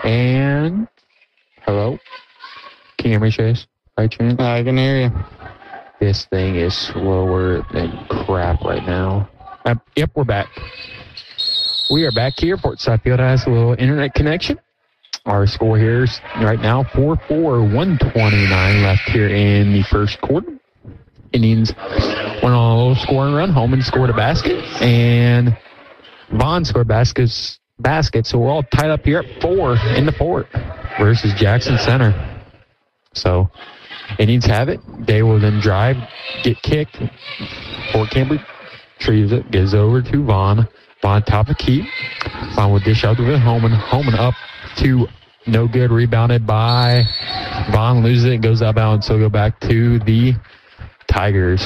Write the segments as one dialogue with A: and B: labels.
A: And hello? Can you hear me, Chase? By chance?
B: I can hear you.
A: This thing is slower than crap right now. Yep, we're back. We are back here. Portside Fieldhouse, a little internet connection. Our score here is right now 4-4, 129 left here in the first quarter. Indians went on a little scoring run. Holman scored a basket, and Vaughn scored basket. So we're all tied up here at 4 in the fort versus Jackson Center. So Indians have it. They will then drive, get kicked. Fort Campbell retrieves it, gives it over to Vaughn. Vaughn top of key. Vaughn will dish out to Holman. Holman up to no good. Rebounded by Vaughn. Loses it. Goes out of bounds. So go back to the Tigers.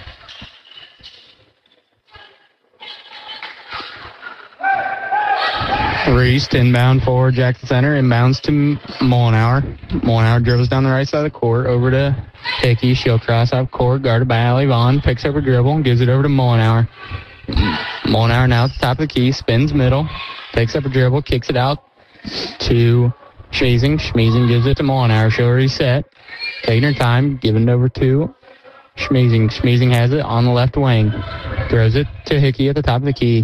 B: Reese inbound for Jackson Center. Inbounds to Mullenhour. Mullenhour dribbles down the right side of the court over to Hickey. She'll cross up court. Guarded by Allie Vaughn. Picks up a dribble and gives it over to Mullenhour. Mullenhour now at the top of the key. Spins middle. Takes up a dribble. Kicks it out to Schmeezing. Schmeezing gives it to Mullenhour. She'll reset. Taking her time. Giving it over to Schmeezing. Schmeezing has it on the left wing. Throws it to Hickey at the top of the key.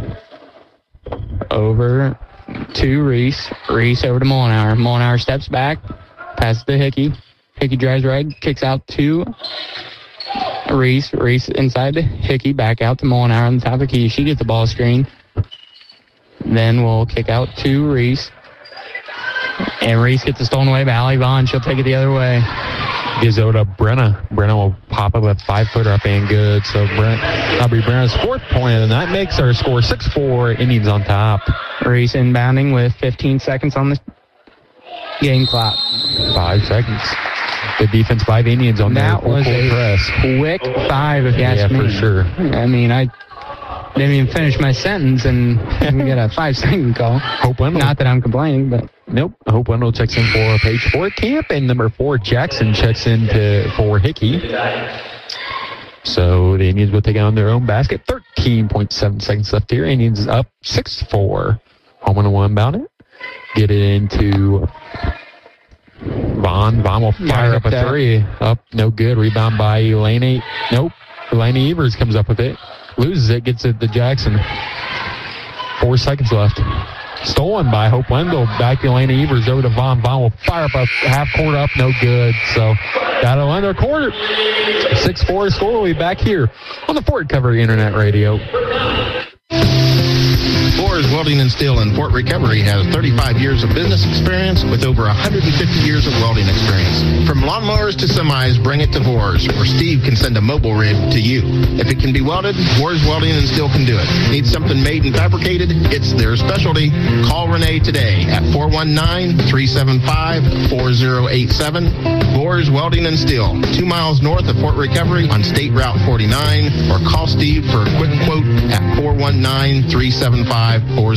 B: Over to Reese. Reese over to Mullenhour. Mullenhour steps back. Passes to Hickey. Hickey drives right. Kicks out to Reese. Reese inside to Hickey. Back out to Mullenhour on the top of the key. She gets the ball screen. Then we'll kick out to Reese. And Reese gets it stolen away by Allie Vaughn. She'll take it the other way.
A: Gives over to Brenna. Brenna will pop up a 5-footer up and good. So that'll be Brenna's 4th point of the night. Makes our score 6-4. Indians on top.
B: Reese inbounding with 15 seconds on the game clock.
A: 5 seconds. Good defense by the Indians on
B: that. That was a
A: press.
B: Quick 5, if you ask me.
A: Yeah, for sure.
B: I mean, I didn't even finish my sentence, and we got a 5-second call.
A: Hope Wendell.
B: Not that I'm complaining, but.
A: Nope. Hope Wendell checks in for page 4 Camp, and number 4 Jackson checks in for Hickey. So the Indians will take it on their own basket. 13.7 seconds left here. Indians up 6-4. Home and 1 about it. Get it into Vaughn. Vaughn will fire up a 3. Up, no good. Rebound by Elaine. Nope. Elaine Evers comes up with it. Loses it, gets it to Jackson. 4 seconds left. Stolen by Hope Wendell. Back to Elena Evers over to Vaughn. Vaughn will fire up a half court up. No good. So that'll end our quarter. 6-4 score. We'll be back here on the Fort Recovery Internet Radio.
C: Boers Welding and Steel in Fort Recovery has 35 years of business experience with over 150 years of welding experience. From lawnmowers to semis, bring it to Boers, or Steve can send a mobile rig to you. If it can be welded, Boers Welding and Steel can do it. Need something made and fabricated? It's their specialty. Call Renee today at 419-375-4087. Boers Welding and Steel, 2 miles north of Fort Recovery on State Route 49, or call Steve for a quick quote at 419-375-4087.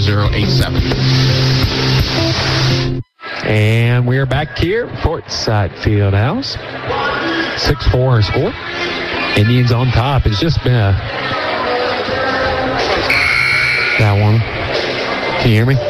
A: And we are back here, Portside Fieldhouse. 6-4 score. Indians on top. It's just been that one. Can you hear me?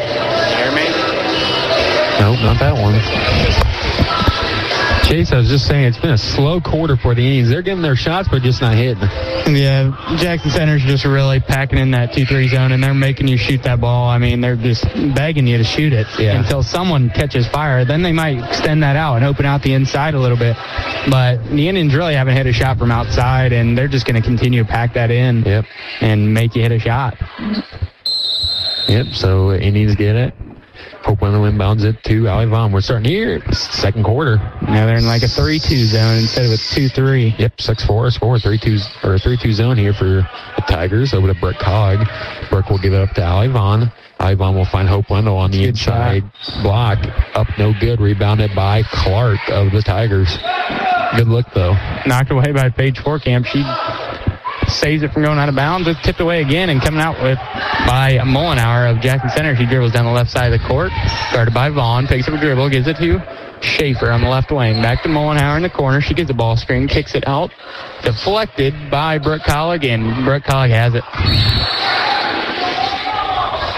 A: Nope, not that one. Chase, I was just saying, it's been a slow quarter for the Indians. They're getting their shots, but just not hitting.
B: Yeah, Jackson Center's just really packing in that 2-3 zone, and they're making you shoot that ball. I mean, they're just begging you to shoot it until someone catches fire. Then they might extend that out and open out the inside a little bit. But the Indians really haven't hit a shot from outside, and they're just going to continue to pack that in and make you hit a shot.
A: Yep, so Indians get it. Hope Wendell inbounds it to Allie Vaughn. We're starting here, second quarter.
B: Now they're in like a 3-2 zone instead of a 2-3.
A: Yep, 6-4 score, 3-2 zone here for the Tigers. Over to Brooke Cogg. Brooke will give it up to Allie Vaughn. Allie Vaughn will find Hope Wendell on the inside block. Up, no good. Rebounded by Clark of the Tigers. Good look, though.
B: Knocked away by Paige Forkamp. She saves it from going out of bounds. It's tipped away again and coming out with by Mullenhour of Jackson Center. She dribbles down the left side of the court. Guarded by Vaughn. Picks up a dribble. Gives it to Schaefer on the left wing. Back to Mullenhour in the corner. She gets the ball screen. Kicks it out. Deflected by Brooke Collig, and Brooke Collig has it.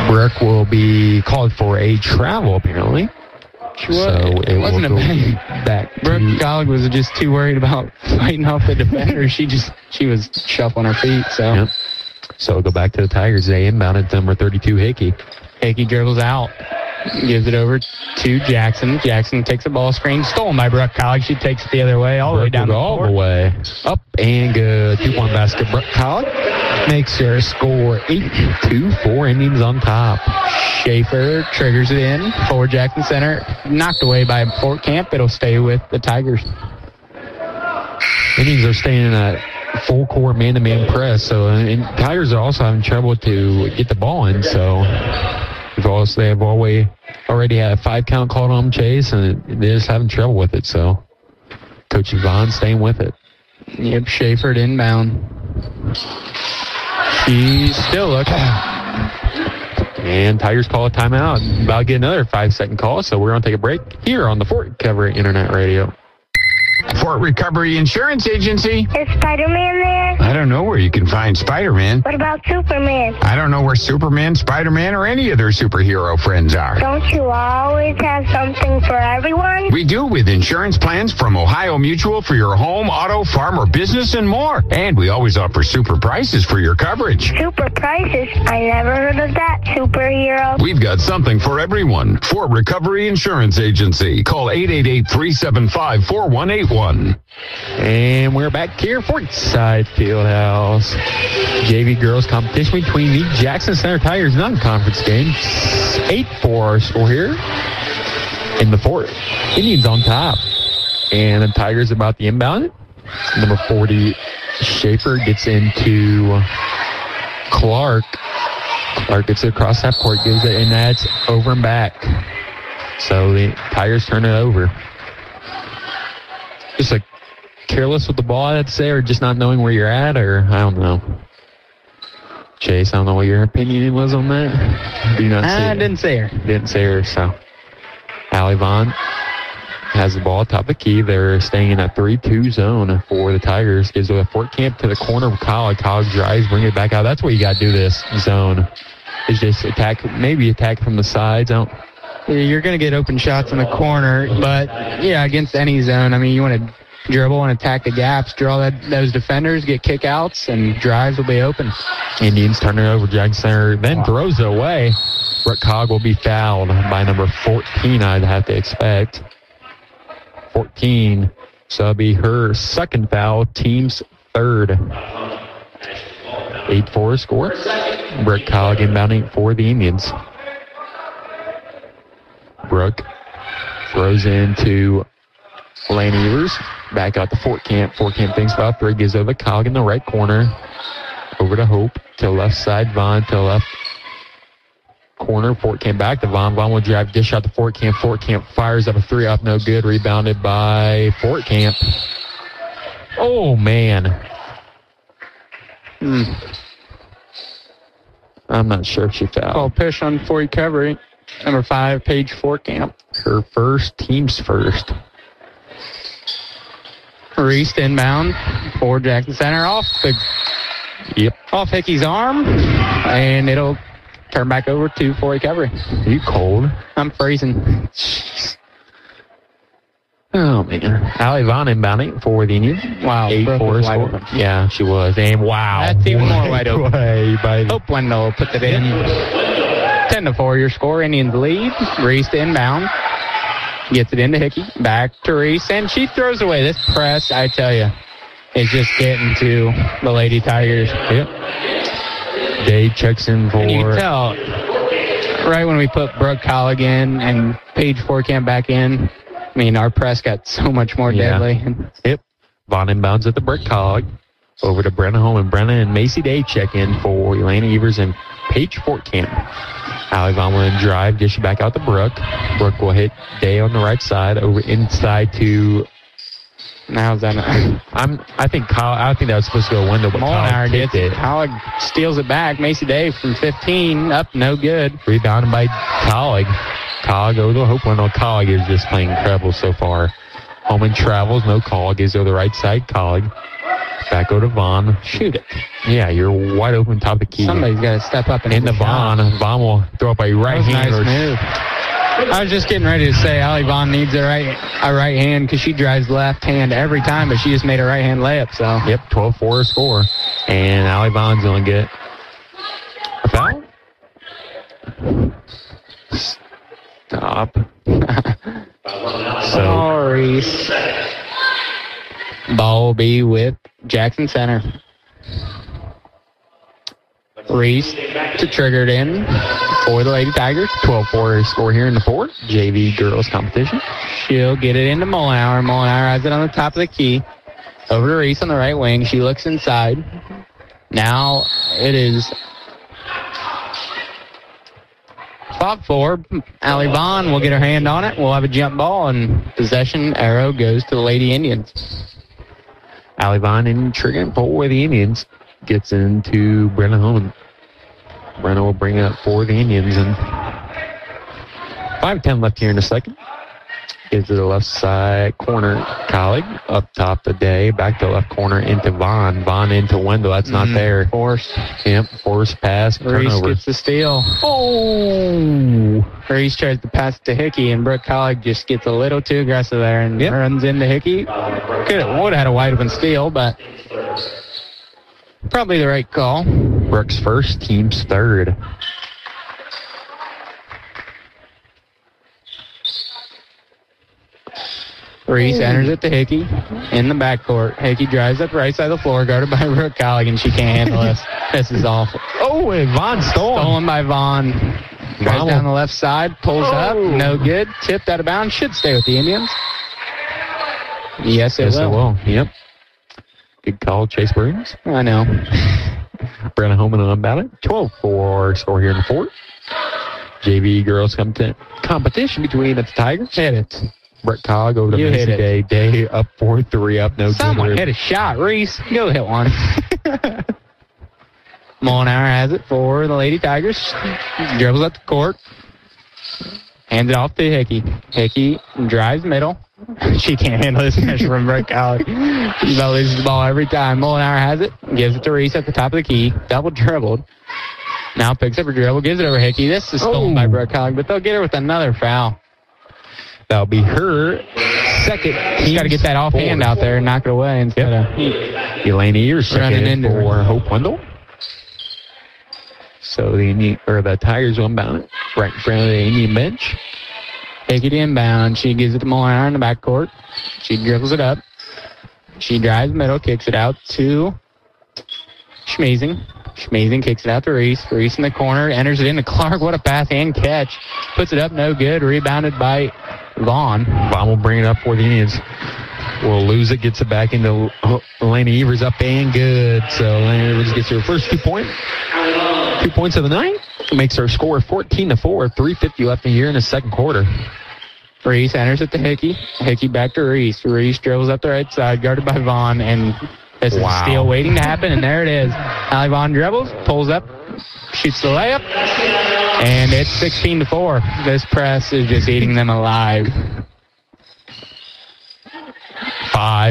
A: Brooke will be called for a travel, apparently. So it
B: wasn't
A: will
B: a
A: go
B: bad.
A: back.
B: Brooke Collig was just too worried about fighting off the defender. She was shuffling her feet. So
A: Yep. So it'll go back to the Tigers. They inbounded number 32, Hickey.
B: Hickey dribbles out, gives it over to Jackson. Jackson takes a ball screen, stolen by Brooke Collig. She takes it the other way, all the way down the
A: all
B: court.
A: the way up and good. 2-point basket. Brooke Collig makes her score 8-2. 4 Indians on top.
B: Schaefer triggers it in for Jackson Center. Knocked away by Fort Camp. It'll stay with the Tigers.
A: Indians are staying in a full court man-to-man press. So and Tigers are also having trouble to get the ball in. So they have already had a 5-count called on Chase, and they're just having trouble with it. So Coach Yvonne staying with it.
B: Yep, Schaefer to inbound. She's still looking.
A: And Tigers call a timeout. About to get another 5-second call, so we're going to take a break here on the Fort Recovery Internet Radio.
D: Fort Recovery Insurance Agency.
E: Is Spider-Man there?
D: I don't know where you can find Spider-Man.
E: What about Superman?
D: I don't know where Superman, Spider-Man, or any of their superhero friends are.
E: Don't you always have something for everyone?
D: We do with insurance plans from Ohio Mutual for your home, auto, farm, or business, and more. And we always offer super prices for your coverage.
E: Super prices? I never heard of that superhero.
D: We've got something for everyone. Fort Recovery Insurance Agency. Call 888-375-4181.
A: And we're back here, Fortside Fieldhouse. JV girls competition between the Jackson Center Tigers non-conference game. 8-4 our score here. In the Fort Indians on top. And the Tigers about the inbound. Number 40, Schaefer gets into Clark. Clark gets it across that court, gives it, and that's over and back. So the Tigers turn it over. Just like careless with the ball, I'd say, or just not knowing where you're at, or I don't know. Chase, I don't know what your opinion was on that. Do you not see
B: I
A: it?
B: didn't say her.
A: Didn't say her, so. Allie Vaughn has the ball top of the key. They're staying in a 3-2 zone for the Tigers. Gives it a Fort Camp to the corner of Collig. Collig drives, bring it back out. That's what you got to do this zone. Is just attack from the sides.
B: You're going to get open shots in the corner, but, yeah, against any zone, I mean, you want to dribble and attack the gaps, draw those defenders, get kickouts, and drives will be open.
A: Indians turn it over. Jackson Center then throws it away. Brooke Collig will be fouled by number 14, I'd have to expect. 14. So it'll be her second foul, team's third. 8-4 score. Brooke Collig inbounding for the Indians. Brooke throws into Lane Evers. Back out to Fort Camp. Fort Camp thinks about 3. Gives over to Collig in the right corner. Over to Hope. To the left side. Vaughn to the left corner. Fort Camp back to Vaughn. Vaughn will drive. Dish out to Fort Camp. Fort Camp fires up a 3 off. No good. Rebounded by Fort Camp. Oh, man. I'm not sure if she fouled.
B: Call push on Fort Recovery. Number 5, Paige Fort Camp.
A: Her first, team's first.
B: Reese inbound for Jackson Center off Hickey's arm, and it'll turn back over to Fort Recovery.
A: Are you cold?
B: I'm freezing.
A: Oh, man. Allie Vaughn inbounding for the Indians.
B: Wow.
A: 8-4 score. Yeah, she was. And wow.
B: That's even more wide open.
A: By
B: Hope Wendell puts it in. 10-4 your score. Indians lead. Reese to inbound. Gets it into Hickey. Back to Reese, and she throws away. This press, I tell you, is just getting to the Lady Tigers.
A: Yep. Dade checks in for...
B: And you can tell, right when we put Brooke Collig in and Paige Fort Camp back in, I mean, our press got so much more deadly.
A: Yep. Vaughn inbounds at the Brooke Collig. Over to Brenna Holman. Brenna and Macy Day check in for Elena Evers and Paige Fort Camp. Allie Vaughn will drive, dish it back out to Brooke. Brooke will hit Day on the right side, over inside to...
B: How's that?
A: I think that was supposed to go Wendell, but
B: Molnar
A: gets it.
B: Collig steals it back. Macy Day from 15, up, no good.
A: Rebounded by Collig. Collig over to Hope Wendell. Collig is just playing incredible so far. Holman travels, no call. Gives over the right side, Collig. Back over to Vaughn.
B: Shoot it.
A: Yeah, you're wide open top of the key.
B: Somebody's got to step up and
A: Into Vaughn. Vaughn will throw up a right hand.
B: Nice move. I was just getting ready to say Allie Vaughn needs a right hand because she drives left hand every time, but she just made a right hand layup. So
A: Yep, 12-4 score. And Allie Vaughn's going to get a foul. Stop.
B: Sorry. Ball will be with Jackson Center. Reese to trigger it in for the Lady Tigers.
A: 12-4 score here in the fourth. JV girls competition.
B: She'll get it into Mollenauer. Mollenauer has it on the top of the key. Over to Reese on the right wing. She looks inside. Now it is fought for. Allie Vaughn will get her hand on it. We'll have a jump ball, and possession arrow goes to the Lady Indians.
A: Allie Vaughn in triggering for the Indians. Gets into Brenna Holman. Brenna will bring it up for the Indians. And 5:10 left here in the second. Gives it the left side corner. Colleague up top the day. Back to left corner into Vaughn. Vaughn into Wendell. That's not there.
B: Forced.
A: Yep, forced pass.
B: Reese
A: Turnover.
B: gets the steal.
A: Oh!
B: Reese tries to pass it to Hickey, and Brooke Colleague just gets a little too aggressive there and runs into Hickey. Would have had a wide open steal, but probably the right call.
A: Brooks first, team's third.
B: Reese enters it to Hickey in the backcourt. Hickey drives up the right side of the floor, guarded by Brooke Colleague, and she can't handle this. This is awful.
A: Oh, and Vaughn
B: Stolen by Vaughn. Drives down the left side, pulls up, no good. Tipped out of bounds, should stay with the Indians. Yes, it will.
A: Yep. Good call, Chase Burns.
B: I know.
A: Brenna Holman on about it. 12-4 score here in the fourth. JV girls competition between the Tigers.
B: Hit it.
A: Brett Cog over to Macy Day. Day up 4-3 up. No
B: Someone
A: good.
B: hit a shot. Reese, go hit one. Mollenauer has it for the Lady Tigers. Dribbles up the court. Hands it off to Hickey. Hickey drives middle. She can't handle this pressure from Brett Cog. She about loses the ball every time. Mollenauer has it. Gives it to Reese at the top of the key. Double dribbled. Now picks up her dribble. Gives it over Hickey. This is stolen by Brett Cog, but they'll get her with another foul.
A: That'll be her second.
B: She's got to get that offhand out there and knock it away instead of
A: Elaine Ears
B: running into
A: for Hope Wendell. So the Tigers will inbound it right in front of the Indian bench.
B: Take it inbound. She gives it to Mollenauer in the backcourt. She dribbles it up. She drives middle, kicks it out to Schmazing. Schmazing kicks it out to Reese. Reese in the corner, enters it into Clark. What a pass and catch. Puts it up, no good. Rebounded by Vaughn.
A: Vaughn will bring it up for the Indians. Will lose it, gets it back into Elena Evers, up and good. So Elena Evers gets her first 2 points. 2 points of the night. Makes her score 14-4. 3:50 left in here in the second quarter.
B: Reese enters it to Hickey. Hickey back to Reese. Reese dribbles up the right side, guarded by Vaughn, and this is a steal waiting to happen, and there it is. Allie Vaughn dribbles, pulls up, shoots the layup, and it's 16-4. This press is just eating them alive.
A: 5.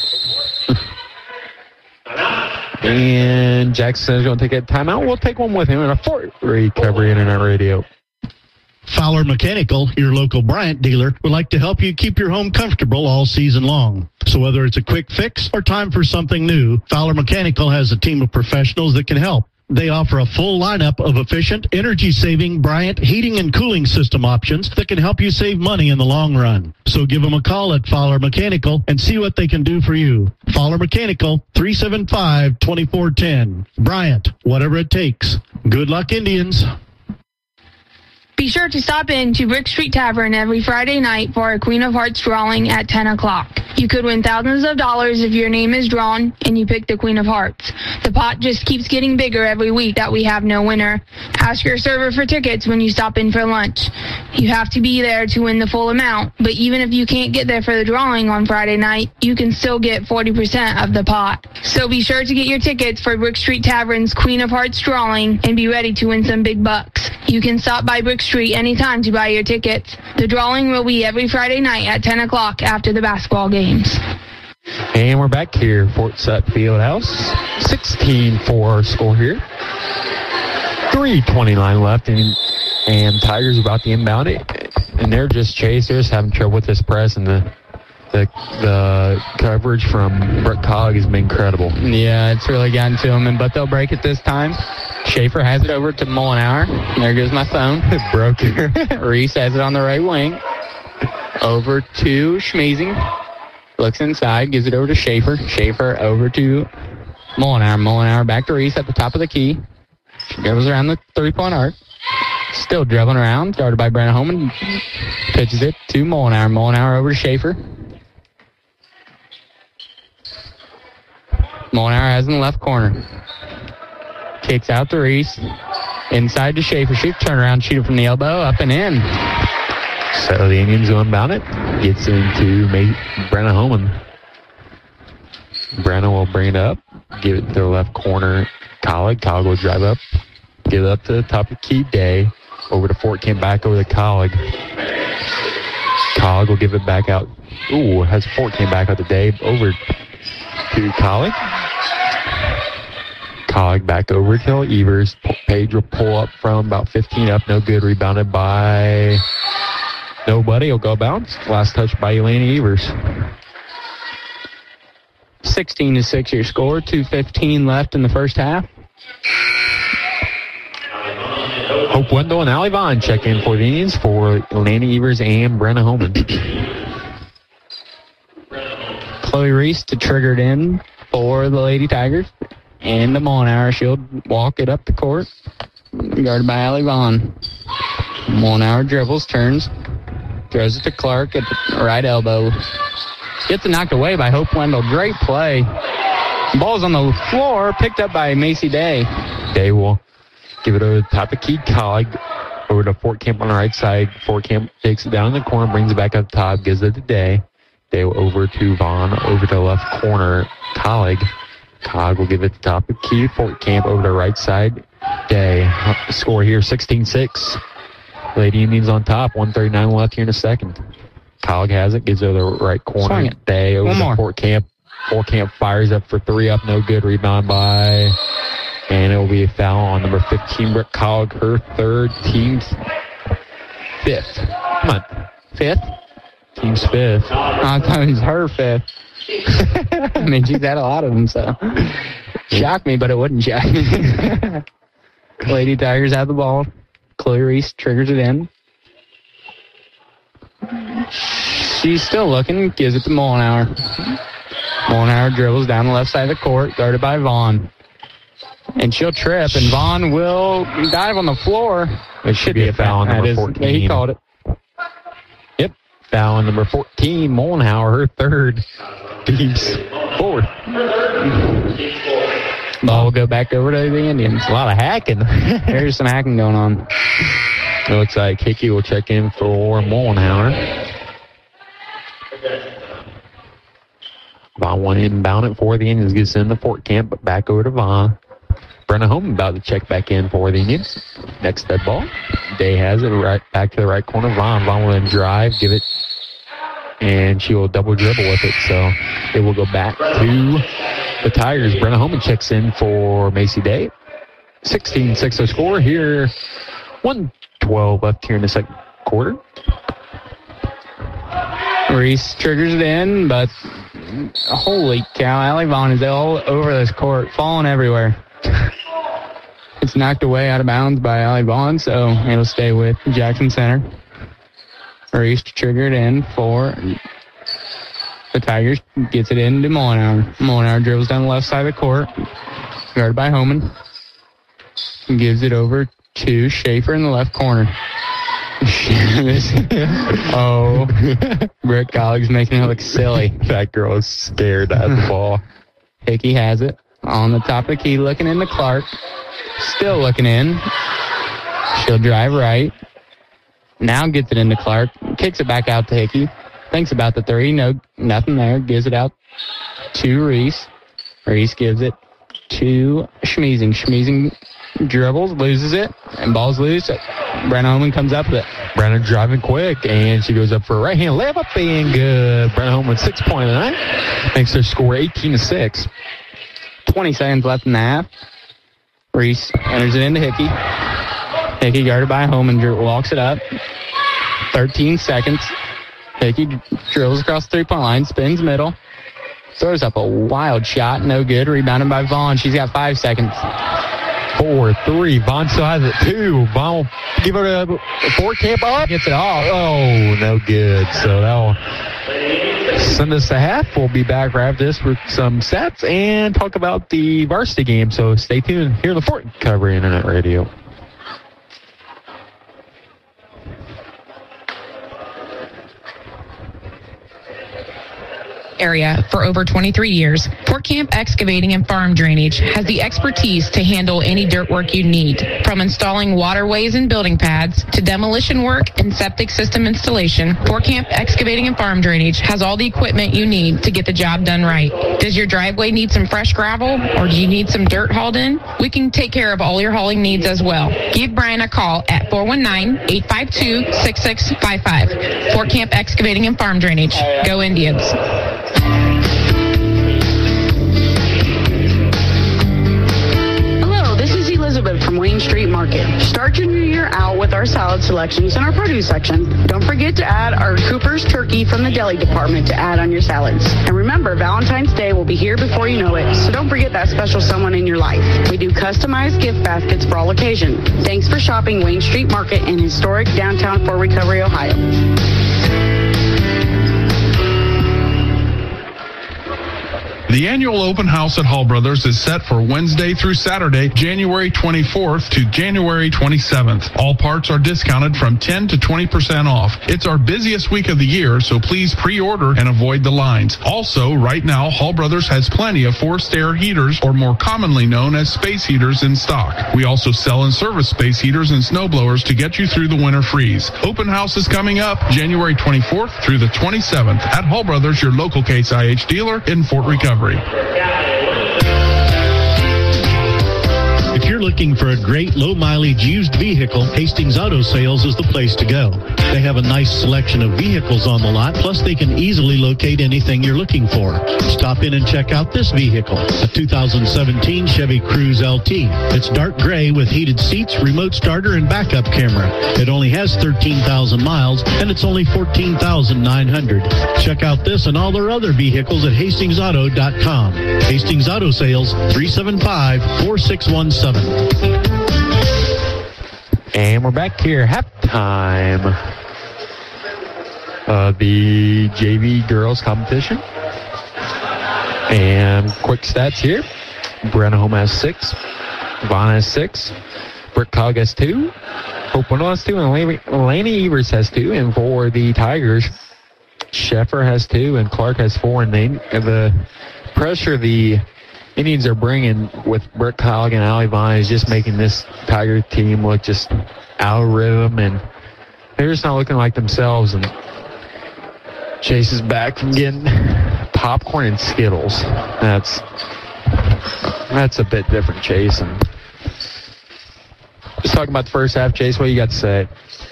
A: And Jackson is going to take a timeout. We'll take one with him in a fourth. Recovery Internet Radio.
F: Fowler Mechanical, your local Bryant dealer, would like to help you keep your home comfortable all season long. So whether it's a quick fix or time for something new, Fowler Mechanical has a team of professionals that can help. They offer a full lineup of efficient, energy-saving Bryant heating and cooling system options that can help you save money in the long run. So give them a call at Fowler Mechanical and see what they can do for you. Fowler Mechanical, 375-2410. Bryant, whatever it takes. Good luck, Indians.
G: Be sure to stop in to Brick Street Tavern every Friday night for a Queen of Hearts drawing at 10 o'clock. You could win thousands of dollars if your name is drawn and you pick the Queen of Hearts. The pot just keeps getting bigger every week that we have no winner. Ask your server for tickets when you stop in for lunch. You have to be there to win the full amount, but even if you can't get there for the drawing on Friday night, you can still get 40% of the pot. So be sure to get your tickets for Brick Street Tavern's Queen of Hearts drawing and be ready to win some big bucks. You can stop by Brick Street anytime to buy your tickets. The drawing will be every Friday night at 10 o'clock after the basketball games.
A: And we're back here, Fort Sut Fieldhouse. 16-4 our score here. 3:29 left, and Tigers about to inbound it. And they're just chasers, having trouble with this press, and the coverage from Brett Cog has been incredible.
B: Yeah, it's really gotten to them, but they'll break it this time. Schaefer has it over to Mollenauer. There goes my phone.
A: It broke it.
B: Reese has it on the right wing. Over to Schmeezing. Looks inside, gives it over to Schaefer. Schaefer over to Mollenauer. Mollenauer back to Reese at the top of the key. She goes around the three-point arc. Still dribbling around. Guarded by Brenna Holman. Pitches it to Mollenauer. Mollenauer over to Schaefer. Mollenauer has in the left corner. Kicks out to Reese. Inside to Schaefer. She turn around, shoot it from the elbow, up and in.
A: So the Indians will inbound it. Gets into Brenna Holman. Brenna will bring it up. Give it to the left corner. Collig. Collig will drive up. Give it up to the top of key. Day. Over to Fort Camp. Back over to Collig. Collig will give it back out. Ooh, has Fort Camp back out to Day. Over to Collig. Collig back over to Evers. Page will pull up from about 15 up. No good. Rebounded by nobody. Will go bounce. Last touch by Eleni Evers.
B: 16-6 your score. 2:15 left in the first half.
A: Hope Wendell and Allie Vaughn check in for the Indians for Eleni Evers and Brenna Holman.
B: Chloe Reese to trigger it in for the Lady Tigers. And the Mollenauer. She'll walk it up the court. Guarded by Allie Vaughn. Mollenauer dribbles, turns. Throws it to Clark at the right elbow. Gets it knocked away by Hope Wendell. Great play. Ball's on the floor, picked up by Macy Day.
A: Day will give it over the top of key. Collig over to Fort Camp on the right side. Fort Camp takes it down in the corner, brings it back up top, gives it to Day. Day over to Vaughn, over to the left corner. Collig. Collig will give it to the top of key. Fort Camp over to the right side. Day. Score here 16-6. Lady Indians on top. 1:39 left here in a second. Collig has it, gives it over the right corner. Day over to Fort Camp. Fort Camp fires up for three up, no good. Rebound by, and it will be a foul on number 15, Brett Collig, her third, team's fifth. Come on.
B: Fifth?
A: Team's fifth.
B: I thought it was her fifth. I mean, she's had a lot of them, so. Shocked me, but it wouldn't shock me. Lady Tigers have the ball. Chloe Reese triggers it in. She's still looking, gives it to Mollenauer. Mollenauer dribbles down the left side of the court, guarded by Vaughn. And she'll trip, and Vaughn will dive on the floor.
A: It should be a foul on number 14.
B: Yeah, he called it.
A: Yep, foul on number 14, Mollenauer, her third, team's fourth.
B: Ball will go back over to the Indians.
A: A lot of hacking.
B: There's some hacking going on.
A: It looks like Hickey will check in for Mollenauer. Vaughn went inbound it for the Indians. Gets in the Fort Camp, but back over to Vaughn. Brenna Holman about to check back in for the Indians. Next dead ball. Day has it right back to the right corner. Vaughn will then drive, give it, and she will double dribble with it. So it will go back to the Tigers. Brenna Holman checks in for Macy Day. 16-6 the score here. 1:12 left here in the second quarter.
B: Reese triggers it in, but holy cow, Allie Vaughn is all over this court, falling everywhere. It's knocked away out of bounds by Allie Vaughn, so it'll stay with Jackson Center. Reese triggered in for the Tigers, gets it into Mollenauer. Mollenauer dribbles down the left side of the court, guarded by Homan. Gives it over to Schaefer in the left corner. Oh, Brett Collig's making it look silly.
A: That girl is scared to have the ball.
B: Hickey has it on the top of the key, looking into Clark. Still looking in. She'll drive right. Now gets it into Clark. Kicks it back out to Hickey. Thinks about the three. No, nothing there. Gives it out to Reese. Reese gives it to Schmeezing. Schmeezing dribbles, loses it, and ball's loose. Brenna Holman comes up with it.
A: Brenna driving quick, and she goes up for a right-hand layup, and good. Brenna Holman 6 point of the night. Makes her score 18-6.
B: 20 seconds left in the half. Reese enters it into Hickey. Hickey guarded by Holman, walks it up. 13 seconds. Hickey drills across the three-point line, spins middle. Throws up a wild shot, no good. Rebounded by Vaughn. She's got 5 seconds.
A: 4-3. Vaughn still has it, 2. Vaughn will give it a Fort Camp up. Gets it off. Oh, no good. So that'll send us to half. We'll be back right after this with some stats and talk about the varsity game. So stay tuned here on the Fort Recovery Internet Radio.
H: Area for over 23 years, Fort Camp Excavating and Farm Drainage has the expertise to handle any dirt work you need. From installing waterways and building pads to demolition work and septic system installation, Fort Camp Excavating and Farm Drainage has all the equipment you need to get the job done right. Does your driveway need some fresh gravel, or do you need some dirt hauled in? We can take care of all your hauling needs as well. Give Brian a call at 419-852-6655. Fort Camp Excavating and Farm Drainage. Go Indians.
I: Hello, this is Elizabeth from Wayne Street Market. Start your new year out with our salad selections in our produce section. Don't forget to add our Cooper's turkey from the deli department to add on your salads. And remember, Valentine's Day will be here before you know it, so don't forget that special someone in your life. We do customized gift baskets for all occasions. Thanks for shopping Wayne Street Market in historic downtown Fort Recovery, Ohio.
J: The annual open house at Hall Brothers is set for Wednesday through Saturday, January 24th to January 27th. All parts are discounted from 10 to 20% off. It's our busiest week of the year, so please pre-order and avoid the lines. Also, right now, Hall Brothers has plenty of forced air heaters, or more commonly known as space heaters, in stock. We also sell and service space heaters and snow blowers to get you through the winter freeze. Open house is coming up January 24th through the 27th at Hall Brothers, your local Case IH dealer in Fort Recovery.
F: If you're looking for a great low-mileage used vehicle, Hastings Auto Sales is the place to go. They have a nice selection of vehicles on the lot, plus they can easily locate anything you're looking for. Stop in and check out this vehicle, a 2017 Chevy Cruze LT. It's dark gray with heated seats, remote starter, and backup camera. It only has 13,000 miles, and it's only $14,900. Check out this and all their other vehicles at HastingsAuto.com. Hastings Auto Sales, 375-4617.
A: And we're back here, halftime of the JV girls competition. And quick stats here. Brenna Holman has 6. Vaughn has 6. Britt Cog has 2. Hope Wendell has 2. And Laney Evers has 2. And for the Tigers, Sheffer has 2 and Clark has 4. And the pressure the Indians are bringing with Britt Cog and Allie Vaughn is just making this Tiger team look just out of rhythm, and they're just not looking like themselves. And Chase is back from getting popcorn and Skittles. That's a bit different, Chase. And just talking about the first half, Chase, what you got to say?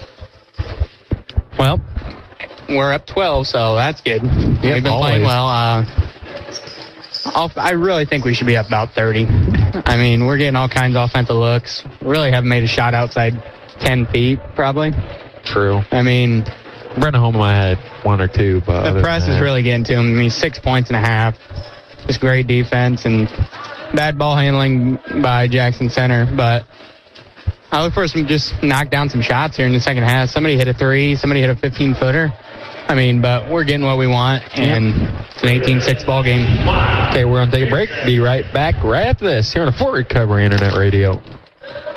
B: Well, we're up 12, so that's good.
A: Yep,
B: we've been playing well. I really think we should be up about 30. I mean, we're getting all kinds of offensive looks. Really haven't made a shot outside 10 feet, probably.
A: True.
B: I mean,
A: Brenna Holman had 1 or 2, but
B: the press is really getting to him. I mean, 6 points and a half. Just great defense and bad ball handling by Jackson Center. But I look for some just knock down some shots here in the second half. Somebody hit a 3. Somebody hit a 15-footer. I mean, but we're getting what we want, and it's an 18-6 ball game.
A: Okay, we're going to take a break. Be right back right after this here on the Fort Recovery Internet Radio.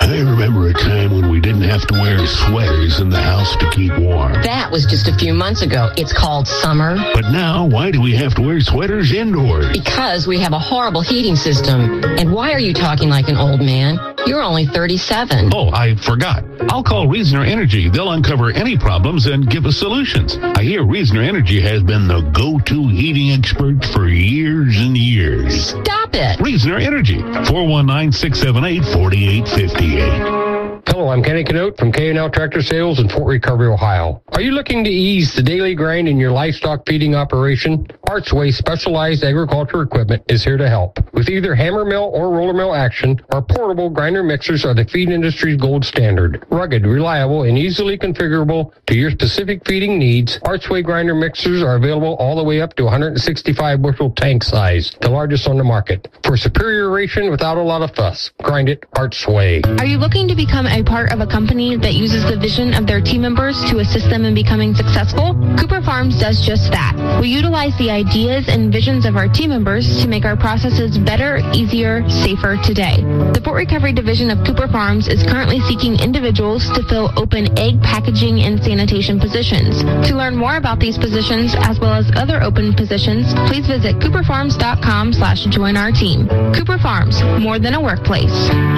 K: I remember a time when we didn't have to wear sweaters in the house to keep warm.
L: That was just a few months ago. It's called summer.
K: But now, why do we have to wear sweaters indoors?
L: Because we have a horrible heating system. And why are you talking like an old man? You're only 37.
K: Oh, I forgot. I'll call Reasoner Energy. They'll uncover any problems and give us solutions. I hear Reasoner Energy has been the go-to heating expert for years and years.
L: Stop it.
K: Reasoner Energy, 419-678-4858.
M: Hello, I'm Kenny Canote from K&L Tractor Sales in Fort Recovery, Ohio. Are you looking to ease the daily grind in your livestock feeding operation? Artsway Specialized Agriculture Equipment is here to help. With either hammer mill or roller mill action, our portable grinder mixers are the feed industry's gold standard. Rugged, reliable, and easily configurable to your specific feeding needs, Artsway grinder mixers are available all the way up to 165 bushel tank size, the largest on the market. For superior ration without a lot of fuss, grind it Artsway.
G: Are you looking to become a part of a company that uses the vision of their team members to assist them in becoming successful? Cooper Farms does just that. We utilize the ideas and visions of our team members to make our processes better, easier, safer today. The Fort Recovery Division of Cooper Farms is currently seeking individuals to fill open egg packaging and sanitation positions. To learn more about these positions, as well as other open positions, please visit cooperfarms.com/join our team. Cooper Farms, more than a workplace.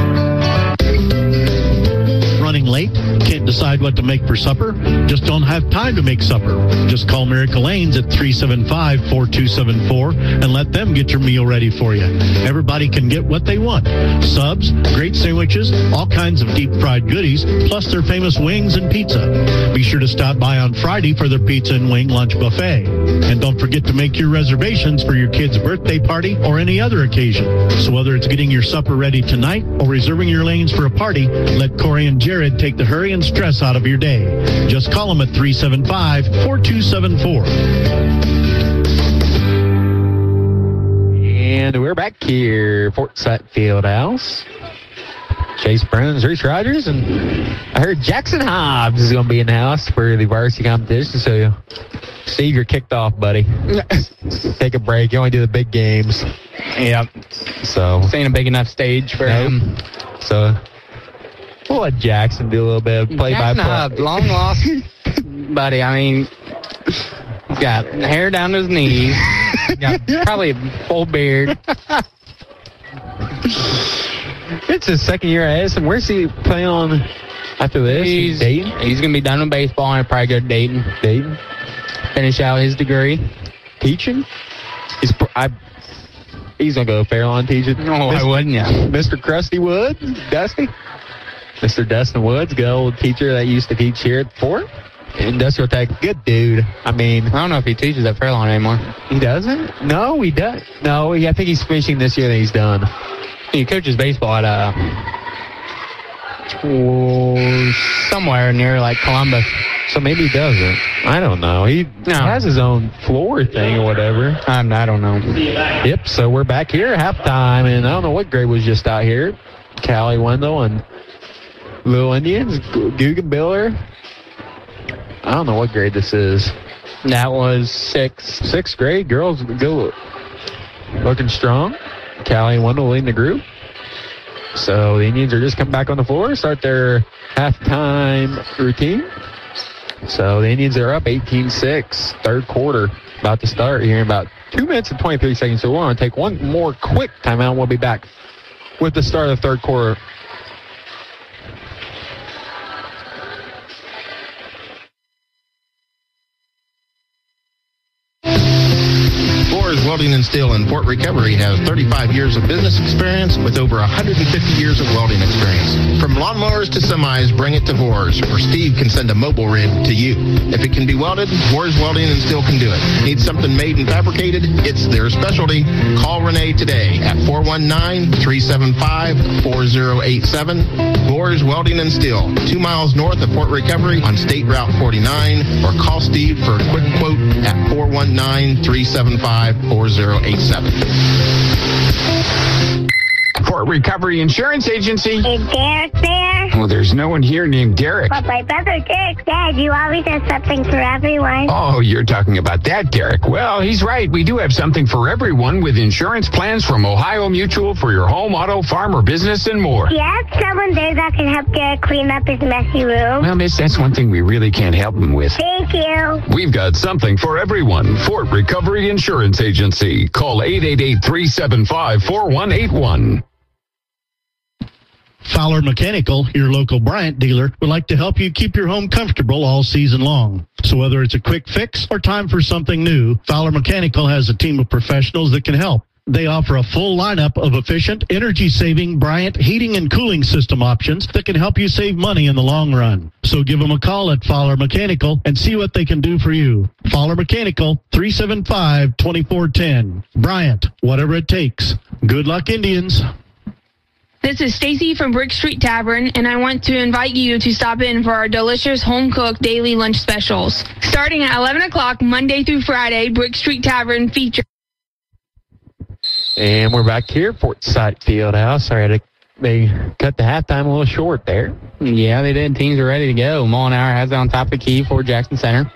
F: Running late? Can't decide what to make for supper? Just don't have time to make supper. Just call Miracle Lanes at 375-4274 and let them get your meal ready for you. Everybody can get what they want. Subs, great sandwiches, all kinds of deep fried goodies, plus their famous wings and pizza. Be sure to stop by on Friday for their pizza and wing lunch buffet. And don't forget to make your reservations for your kid's birthday party or any other occasion. So whether it's getting your supper ready tonight or reserving your lanes for a party, let Corey and Jared take the hurry and stress out of your day. Just call them at 375-4274.
A: And we're back here, Fort Satt Fieldhouse. Chase Bruns, Reese Rogers, and I heard Jackson Hobbs is going to be in the house for the varsity competition. So, Steve, you're kicked off, buddy. Take a break. You only do the big games.
B: Yep.
A: So,
B: this ain't a big enough stage for him.
A: So, we'll let Jackson do a little bit of play-by-play.
B: Long lost buddy. I mean, he's got hair down to his knees. Got probably a full beard.
A: It's his second year at Edison. Where's he playing on after this?
B: Dayton? He's going to be done with baseball and probably go to Dayton. Finish out his degree.
A: Teaching? He's going to go Fairlawn teaching.
B: Oh, why wouldn't you?
A: Mr. Krusty Woods? Dusty? Mr. Dustin Woods, good old teacher that used to teach here at Fort. Industrial Tech, good dude. I mean,
B: I don't know if he teaches at Fairlawn anymore.
A: He doesn't? No, he does. No, I think he's finishing this year that he's done.
B: He coaches baseball at somewhere near like Columbus.
A: So maybe he doesn't. I don't know. He has his own floor thing or whatever.
B: I don't know.
A: Yep, so we're back here at halftime, and I don't know what grade was just out here. Callie Wendell and Little Indians, Guggenbiller. I don't know what grade this is.
B: That was sixth
A: grade. Girls go looking strong. Callie and Wendell leading the group. So the Indians are just coming back on the floor, start their halftime routine. So the Indians are up 18-6. Third quarter about to start here in about 2 minutes and 23 seconds. So we're going to take one more quick timeout. We'll be back with the start of the third quarter.
C: Welding and Steel in Fort Recovery has 35 years of business experience with over 150 years of welding experience. From lawnmowers to semis, bring it to Vors, or Steve can send a mobile rig to you. If it can be welded, Vors Welding and Steel can do it. Need something made and fabricated? It's their specialty. Call Renee today at 419-375-4087. Vors Welding and Steel, 2 miles north of Fort Recovery on State Route 49, or call Steve for a quick quote at 419-375-4087.
D: Fort Recovery Insurance Agency.
E: Is Derek there?
D: Well, there's no one here named Derek.
E: But my brother Derek said you always have something for everyone.
D: Oh, you're talking about that, Derek. Well, he's right. We do have something for everyone with insurance plans from Ohio Mutual for your home, auto, farm, or business and more.
E: Do you have someone there that can help Derek clean up his messy room?
D: Well, miss, that's one thing we really can't help him with.
E: Thank you.
D: We've got something for everyone. Fort Recovery Insurance Agency. Call 888-375-4181.
F: Fowler Mechanical, your local Bryant dealer, would like to help you keep your home comfortable all season long. So whether it's a quick fix or time for something new, Fowler Mechanical has a team of professionals that can help. They offer a full lineup of efficient, energy-saving Bryant heating and cooling system options that can help you save money in the long run. So give them a call at Fowler Mechanical and see what they can do for you. Fowler Mechanical, 375-2410. Bryant, whatever it takes. Good luck, Indians.
G: This is Stacy from Brick Street Tavern, and I want to invite you to stop in for our delicious home-cooked daily lunch specials. Starting at 11 o'clock Monday through Friday, Brick Street Tavern features...
A: And we're back here, Fort Sight Fieldhouse. Sorry, they cut the halftime a little short there.
B: Yeah, they did. Teams are ready to go. Molinauer has it on top of the key for Jackson Center.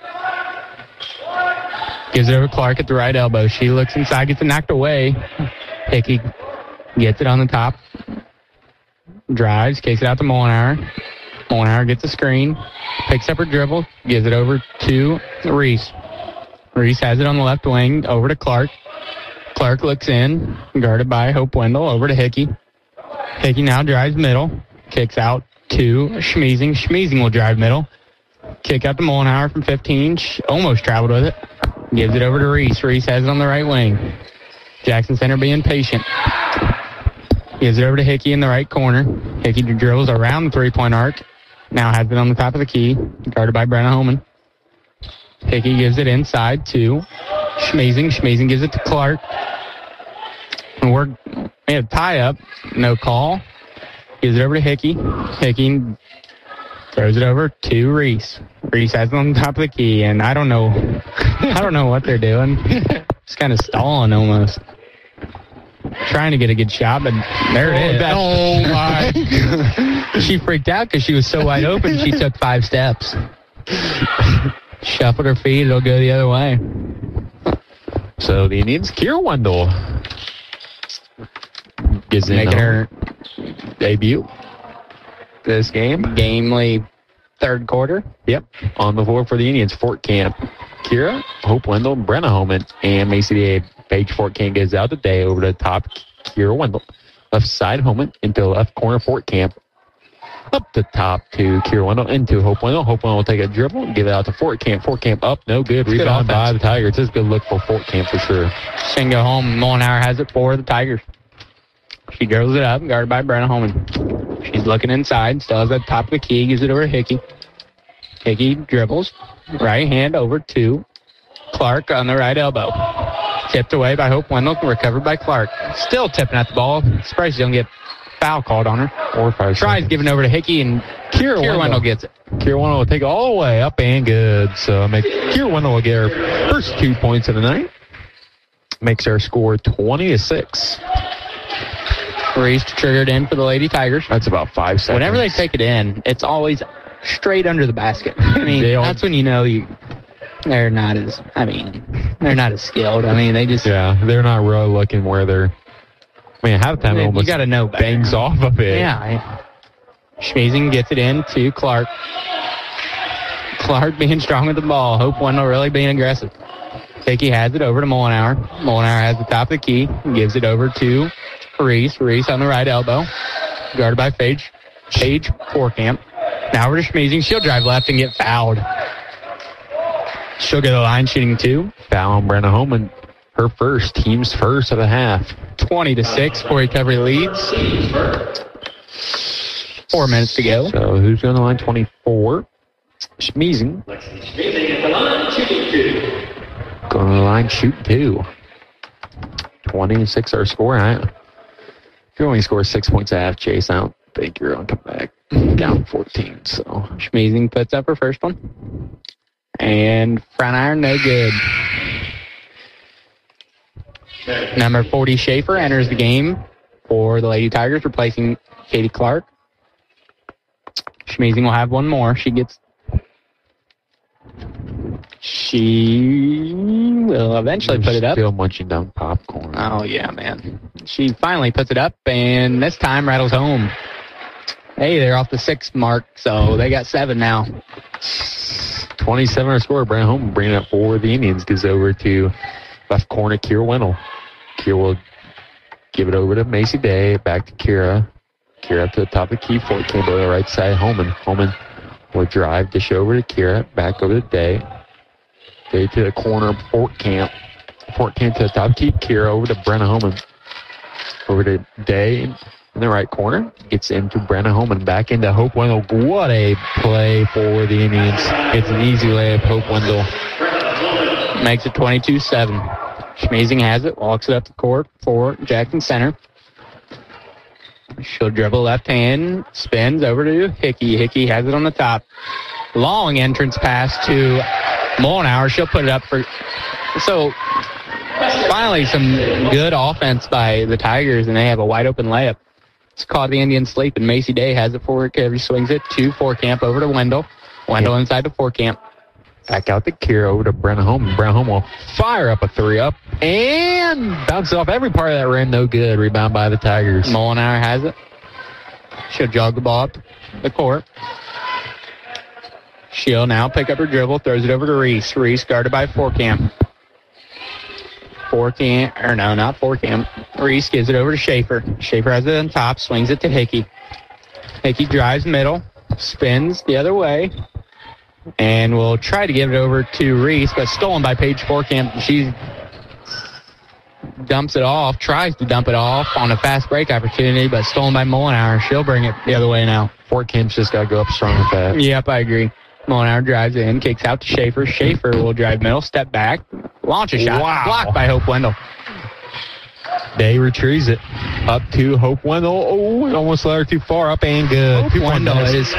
B: Gives it over to Clark at the right elbow. She looks inside, gets it knocked away. Hickey gets it on the top. Drives, kicks it out to Molinauer. Molinauer gets a screen, picks up her dribble, gives it over to Reese. Reese has it on the left wing, over to Clark. Clark looks in, guarded by Hope Wendell, over to Hickey. Hickey now drives middle, kicks out to Schmeezing. Schmeezing will drive middle. Kick out to Molinauer from 15, almost traveled with it. Gives it over to Reese. Reese has it on the right wing. Jackson Center being patient. Gives it over to Hickey in the right corner. Hickey dribbles around the three-point arc. Now has it on the top of the key, guarded by Brenna Holman. Hickey gives it inside to Schmeezing. Schmeezing gives it to Clark. And we have tie-up. No call. Gives it over to Hickey. Hickey throws it over to Reese. Reese has it on the top of the key, and I don't know what they're doing. It's kind of stalling almost. Trying to get a good shot, but there it is. Oh, my. She freaked out because she was so wide open. She took 5 steps. Shuffled her feet. It'll go the other way.
A: So the Indians, Kira Wendell is making her debut this game.
B: Gamely third quarter.
A: Yep. On the floor for the Indians, Fort Camp. Kira, Hope Wendell, Brenna Holman, and Macy Day. Paige Fort Camp gives out the day over the top. Kira Wendell. Left side Holman into left corner Fort Camp. Up the top to Kira Wendell into Hope Wendell. Hope Wendell will take a dribble and give it out to Fort Camp. Fort Camp up, no good. Rebound by the Tigers. It's a good look for Fort Camp for sure.
B: She can go home. Molinauer has it for the Tigers. She dribbles it up, guarded by Brenna Holman. She's looking inside, still has at the top of the key, gives it over to Hickey. Hickey dribbles, right hand over to Clark on the right elbow. Tipped away by Hope Wendell, recovered by Clark. Still tipping at the ball. Surprised she don't get foul called on her.
A: Or 5
B: tries giving over to Hickey, and Kira Wendell gets it.
A: Kira Wendell will take it all the way up and good. So Kira Wendell will get her first 2 points of the night. Makes her score 20-6.
B: Reese triggered in for the Lady Tigers.
A: That's about 5 seconds.
B: Whenever they take it in, it's always straight under the basket. I mean, that's when you know they're not as skilled. I mean, they just...
A: Yeah, they're not really looking where they're... I mean, halftime almost
B: you gotta know better.
A: Bangs off of it.
B: Yeah. Schmeezing gets it in to Clark. Clark being strong with the ball. Hope Wendell really being aggressive. Hickey has it over to Molinauer. Molinauer has the top of the key. Gives it over to Reese. Reese on the right elbow. Guarded by Paige Fort Camp. Now over to Schmeezing. She'll drive left and get fouled. She'll go to the line shooting 2.
A: Foul on Brenna Holman. Her first, team's first of the half.
B: 20-6. Fort Recovery leads. 4 minutes to go.
A: So who's going to line 24? Schmeezing. Going to the line shoot 2. 26 our score. If you only score 6 points a half, Chase, I don't think you're going to come back down 14. So
B: Schmeezing puts up her first one. And front iron, no good. Number 40, Schaefer, enters the game for the Lady Tigers, replacing Katie Clark. Schmeezing will have one more. She will eventually put it up.
A: Still munching down popcorn.
B: Oh, yeah, man. She finally puts it up, and this time rattles home. Hey, they're off the 6 mark, so they got 7 now.
A: 27 score. Brent Home bringing it for the Indians. Gives over to left corner, Kira Wendell. Kira will give it over to Macy Day. Back to Kira. Kira up to the top of the key. Fort Camp to the right side. Holman will drive. Dish over to Kira. Back over to Day. Day to the corner of Fort Camp. Fort Camp to the top key. Kira over to Brenna Holman. Over to Day in the right corner. Gets into Brenna Holman. Back into Hope Wendell. What a play for the Indians. It's an easy layup. Hope Wendell
B: makes it 22-7. Schmeezing has it. Walks it up the court for Jackson Center. She'll dribble left hand. Spins over to Hickey. Hickey has it on the top. Long entrance pass to Mollenauer. She'll put it up for... So, finally, some good offense by the Tigers, and they have a wide-open layup. It's caught the Indians sleeping. Macy Day has it for her. Swings it to Fort Camp over to Wendell. Wendell inside to Fort Camp.
A: Back out to Kira over to Brenna Home. Brenna Home will fire up a 3 up and bounces off every part of that rim. No good. Rebound by the Tigers.
B: Mollenauer has it. She'll jog the ball up the court. She'll now pick up her dribble, throws it over to Reese. Reese guarded by Fort Camp. Not Fort Camp. Reese gives it over to Schaefer. Schaefer has it on top, swings it to Hickey. Hickey drives middle, spins the other way, and will try to give it over to Reese, but stolen by Paige Fort Camp. She tries to dump it off on a fast break opportunity, but stolen by Mollenauer. She'll bring it the other way now.
A: Fort Camp's just got to go up strong with that.
B: Yep, I agree. Mollenauer drives in, kicks out to Schaefer. Schaefer will drive middle, step back, launch a shot.
A: Wow.
B: Blocked by Hope Wendell.
A: Day retrieves it up to Hope Wendell. Oh, it almost let her too far up and good.
B: Hope Wendell is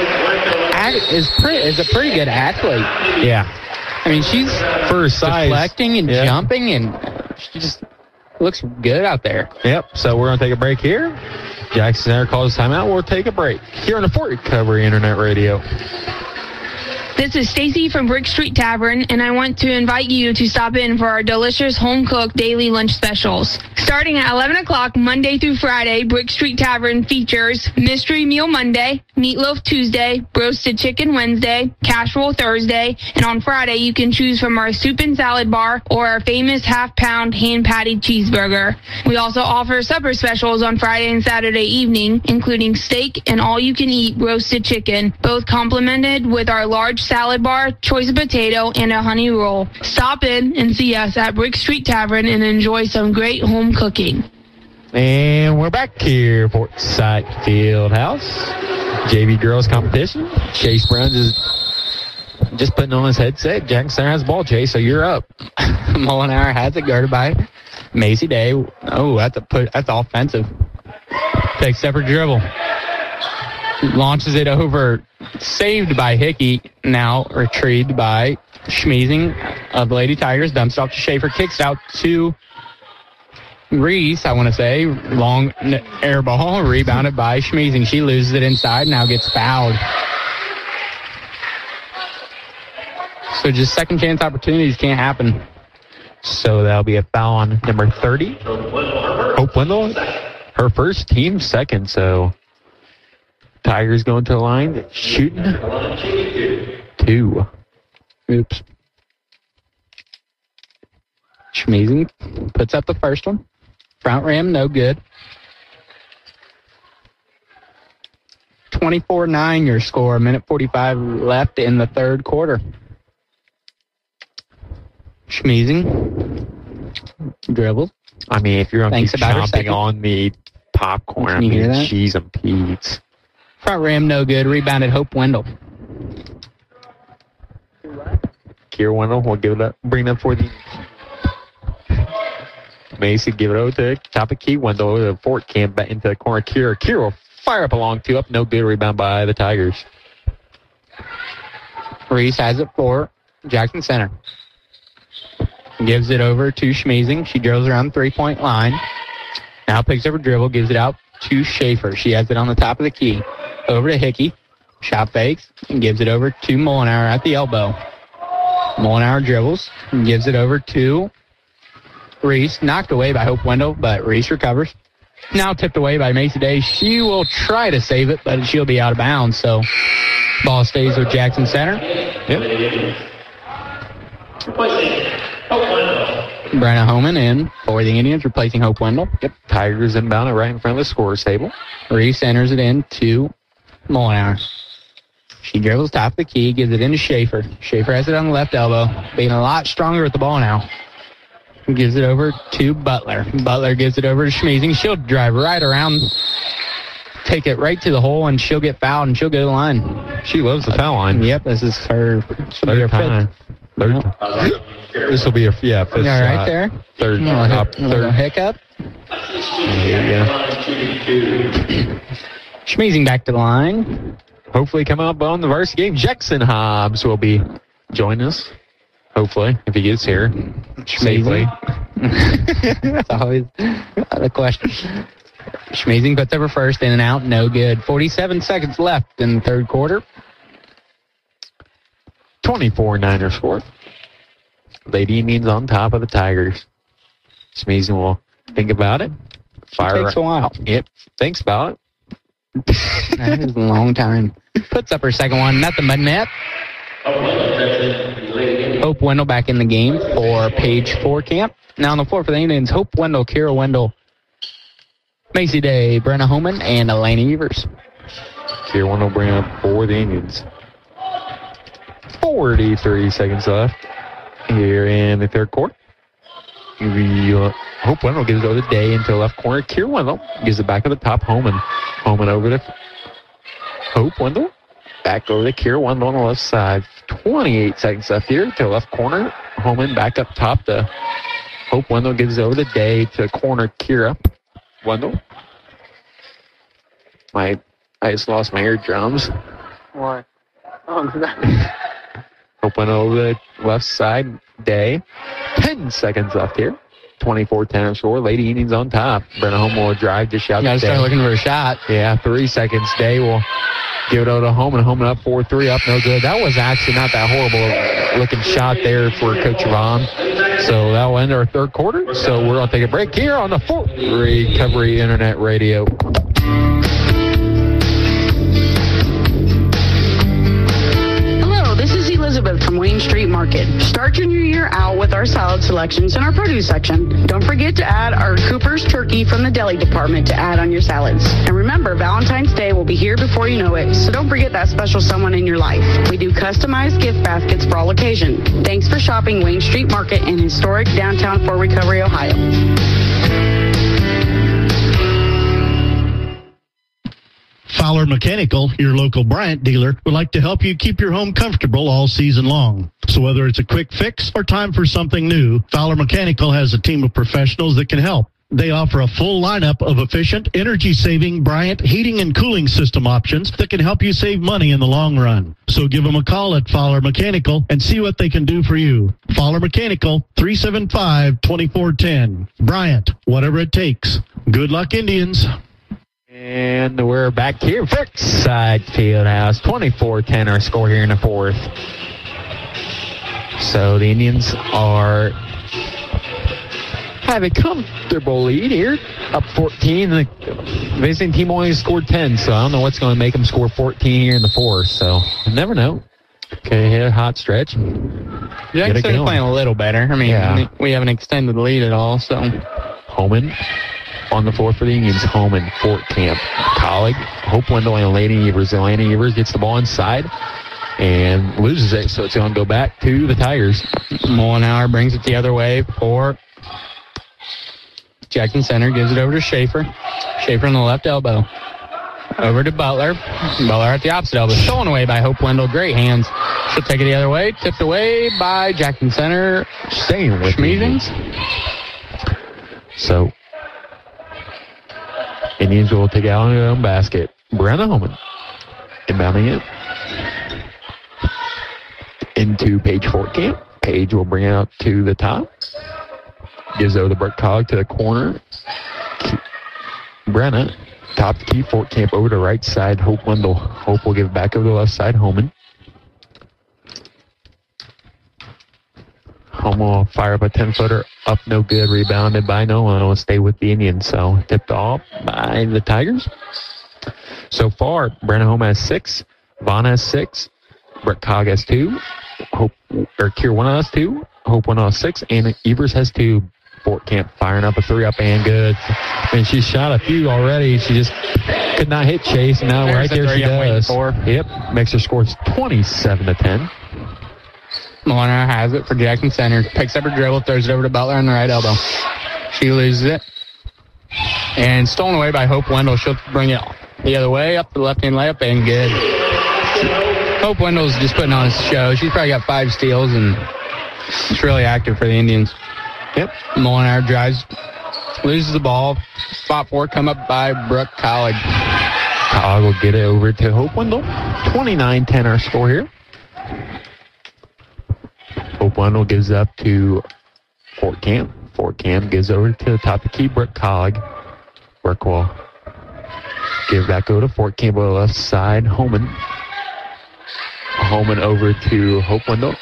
B: a pretty good athlete.
A: Yeah.
B: I mean, she's
A: for her size,
B: deflecting and jumping, and she just looks good out there.
A: Yep. So we're going to take a break here. Jackson Center calls timeout. We'll take a break here on the Fort Recovery Internet Radio.
G: This is Stacy from Brick Street Tavern, and I want to invite you to stop in for our delicious home-cooked daily lunch specials. Starting at 11 o'clock Monday through Friday, Brick Street Tavern features Mystery Meal Monday, Meatloaf Tuesday, Roasted Chicken Wednesday, Casserole Thursday, and on Friday you can choose from our soup and salad bar or our famous half-pound hand-patted cheeseburger. We also offer supper specials on Friday and Saturday evening, including steak and all-you-can-eat roasted chicken, both complemented with our large salad bar, choice of potato, and a honey roll. Stop in and see us at Brick Street Tavern and enjoy some great home cooking.
A: And we're back here, Forsyth Fieldhouse. JV girls competition. Chase Brown is just putting on his headset. Jackson Center has the ball, Chase, so you're up.
B: Mollenauer has it guarded by Macy Day. Oh, that's offensive. Takes up her dribble. Launches it over. Saved by Hickey. Now retrieved by Schmeezing of the Lady Tigers. Dumps off to Schaefer. Kicks out to Reese, I want to say. Long air ball. Rebounded by Schmeezing. She loses it inside. Now gets fouled. So just second chance opportunities can't happen.
A: So that'll be a foul on number 30. Hope Wendell. Her first, team second, so Tigers going to the line, shooting 2.
B: Oops. Schmeezing puts up the first one. Front rim, no good. 24-9 your score. 1:45 left in the third quarter. Schmeezing dribbles.
A: I mean, if you're going to be chomping on the popcorn, I mean, cheese and peas.
B: Front rim, no good. Rebounded Hope Wendell.
A: Kira Wendell will give it up, bring it up for the Macy, give it over to top of key. Wendell to Fort Camp back into the corner. Kira will fire up a long 2 up, no good. Rebound by the Tigers.
B: Reese has it for Jackson Center. Gives it over to Schmeezing. She drills around the 3-point line. Now picks up her dribble, gives it out to Schaefer. She has it on the top of the key. Over to Hickey. Shot fakes and gives it over to Mollenauer at the elbow. Mollenauer dribbles and gives it over to Reese. Knocked away by Hope Wendell, but Reese recovers. Now tipped away by Macy Day. She will try to save it, but she'll be out of bounds. So ball stays with Jackson Center.
A: Yep.
B: Brenna Homan in for the Indians, replacing Hope Wendell.
A: Yep. Tigers inbound it right in front of the scorer's table.
B: Reese enters it in to Mollenauer. She dribbles top of the key, gives it into Schaefer. Schaefer has it on the left elbow, being a lot stronger with the ball now. Gives it over to Butler. Butler gives it over to Schmeezing. She'll drive right around, take it right to the hole, and she'll get fouled, and she'll go to the line.
A: She loves the foul line.
B: Yep, this is her
A: third time. This will be her fifth
B: all
A: shot.
B: right there.
A: Third
B: hiccup.
A: There you go.
B: Schmeezing back to the line.
A: Hopefully coming up on the varsity game, Jackson Hobbs will be joining us. Hopefully, if he gets here safely.
B: That's always the question. Schmeezing puts up her first, in and out, no good. 47 seconds left in the third quarter.
A: 24-9 score. Lady Indians on top of the Tigers. Schmeezing will think about it.
B: Fire. It takes a while.
A: Yep, thinks about it.
B: That is a long time. Puts up her second one, nothing but net. Hope Wendell back in the game for Page 4 camp. Now on the floor for the Indians, Hope Wendell, Kira Wendell, Macy Day, Brenna Homan, and Elena Evers.
A: Kira Wendell bring up for the Indians. 43 seconds left here in the third quarter. Hope Wendell gives it over the Day into the left corner. Kira Wendell gives it back to the top. Homan over to Hope Wendell. Back over to Kira Wendell on the left side. 28 seconds left here to the left corner. Homan back up top to Hope Wendell gives it over the Day to corner Kira Wendell. I just lost my eardrums.
B: Why?
A: Hope Wendell over the left side. Day. 10 seconds left here. 24-10 score. Lady Indians on top. Brenna Homan will drive, dish out.
B: You gotta start looking for a shot.
A: Yeah, 3 seconds. Day will give it over to Homan. Homan up 4-3, up no good. That was actually not that horrible looking shot there for Coach Yvonne. So that will end our third quarter. So we're going to take a break here on the Fort Recovery Internet Radio.
I: Elizabeth from Wayne Street Market. Start your new year out with our salad selections in our produce section. Don't forget to add our Cooper's turkey from the deli department to add on your salads. And remember, Valentine's Day will be here before you know it, so don't forget that special someone in your life. We do customized gift baskets for all occasions. Thanks for shopping Wayne Street Market in historic downtown Fort Recovery, Ohio.
F: Fowler Mechanical, your local Bryant dealer, would like to help you keep your home comfortable all season long. So whether it's a quick fix or time for something new, Fowler Mechanical has a team of professionals that can help. They offer a full lineup of efficient, energy-saving Bryant heating and cooling system options that can help you save money in the long run. So give them a call at Fowler Mechanical and see what they can do for you. Fowler Mechanical, 375-2410. Bryant, whatever it takes. Good luck, Indians.
A: And we're back here. Side Fieldhouse. 24-10 our score here in the fourth. So the Indians have a comfortable lead here. Up 14. The visiting team only scored 10, so I don't know what's going to make them score 14 here in the fourth. So you never know. Okay, hit a hot stretch.
B: Jackson's playing a little better. I mean, we haven't extended the lead at all, so.
A: Homan on the floor for the Indians. Homan, Fort Camp, Colleague, Hope Wendell, and Elena Evers. Elena Evers gets the ball inside and loses it, so it's going to go back to the Tigers.
B: Mollenauer brings it the other way for Jackson Center, gives it over to Schaefer. Schaefer on the left elbow. Over to Butler. Butler at the opposite elbow. Stolen away by Hope Wendell. Great hands. She'll take it the other way. Tipped away by Jackson Center.
A: Staying with
B: Schmeezings.
A: So Indians will take it out on their own basket. Brenna Homan inbounding it into Page Fort Camp. Page will bring it out to the top. Gives over to Brett Cogg to the corner. Brenna. Top the key, Fort Camp over to right side. Hope Wendell. Hope will give it back over to the left side. Holman. Holman will fire up a 10-footer. Up, no good. Rebounded by Nolan. Will stay with the Indians. So tipped off by the Tigers. So far, Brenna Holman has 6. Vaughn has 6. Brett Cog has 2. Kier One has 2. Hope One has 6. And Evers has 2. Fort Camp firing up a 3 up and good. And she shot a few already. She just could not hit Chase. Now right there she does. Yep. Makes her score 27-10.
B: Molnar has it for Jackson Center. Picks up her dribble, throws it over to Butler on the right elbow. She loses it. And stolen away by Hope Wendell. She'll bring it the other way, up the left-hand layup, and good. Hope Wendell's just putting on a show. She's probably got 5 steals, and it's really active for the Indians. Yep. Molnar drives, loses the ball. Spot 4 come up by Brooke College.
A: College will get it over to Hope Wendell. 29-10 our score here. Hope Wendell gives up to Fort Camp. Fort Camp gives over to the top of the key, Brooke College. Brooke will give back over to Fort Camp on the left side. Holman. Holman over to Hope Wendell.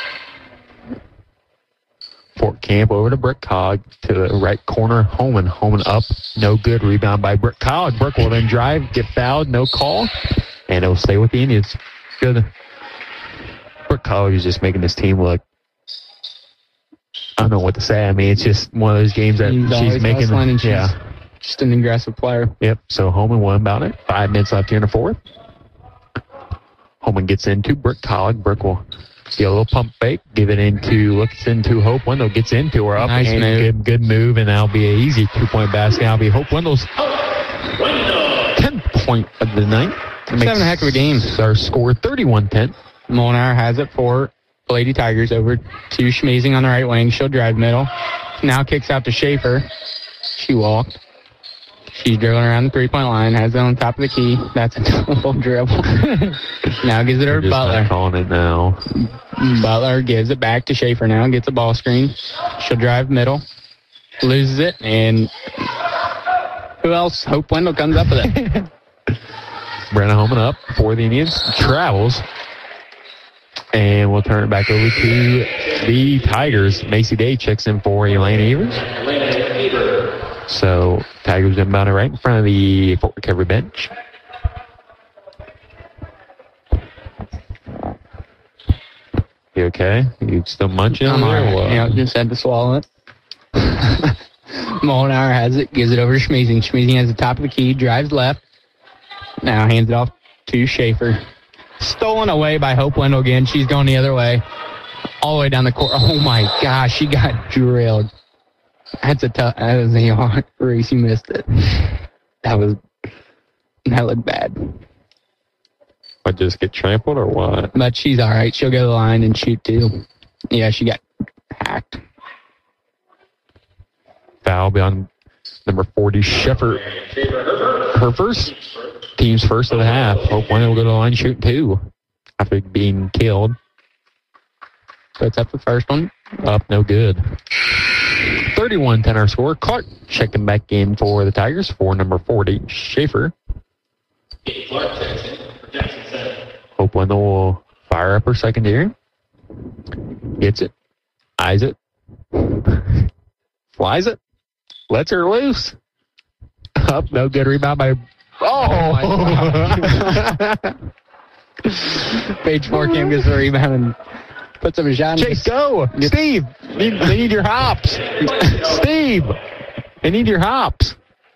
A: Fort Camp over to Brooke Cog to the right corner. Holman up. No good. Rebound by Brooke Cog. Brooke will then drive, get fouled, no call, and it'll stay with the Indians. Good. Brooke Cog is just making this team look, I don't know what to say. I mean, it's just one of those games that she's making.
B: She's just an aggressive player.
A: Yep. So Holman won about it. 5 minutes left here in the fourth. Holman gets into Brooke Cog. Brooke will get a little pump fake, looks into Hope Wendell, gets into her up.
B: Nice move.
A: Good move, and that'll be an easy 2-point basket. That'll be Hope Wendell's 10th point of the night.
B: Having a heck of a game.
A: Our score 31-10.
B: Molnar has it for Lady Tigers over to Schmazing on the right wing. She'll drive middle. Now kicks out to Schaefer. She walked. She's dribbling around the 3-point line, has it on top of the key. That's a double dribble. Now gives it over to Butler.
A: Calling it now.
B: Butler gives it back to Schaefer now, gets a ball screen. She'll drive middle, loses it, and who else? Hope Wendell comes up with it.
A: Brenna Holman up for the Indians. Travels. And we'll turn it back over to the Tigers. Macy Day checks in for Elena Evers. So Tigers inbound right in front of the Fort Recovery bench. You okay? You still munching?
B: I'm all right. Yeah, just had to swallow it. Molnar has it, gives it over to Schmazing. Schmazing has the top of the key, drives left. Now hands it off to Schaefer. Stolen away by Hope Wendell again. She's going the other way. All the way down the court. Oh my gosh, she got drilled. That was a hard race. He missed it. That looked bad.
A: What, just get trampled or what?
B: But she's all right. She'll go to the line and shoot too. Yeah, she got hacked.
A: Foul beyond number 40, Sheffer. Her first, team's first of the half. Hope Wendell will go to the line and shoot 2 after being killed. So it's up the first one. Up, no good. 31-10 our score. Clark checking back in for the Tigers for number 40, Schaefer. Hope Wendell will fire up her secondary. Gets it. Eyes it. Flies it. Lets her loose. Up, no good. Rebound by... Oh!
B: Paige Forkham gets the rebound and puts up a shot.
A: Chase, go! Steve! They need your hops. Steve! They need your hops.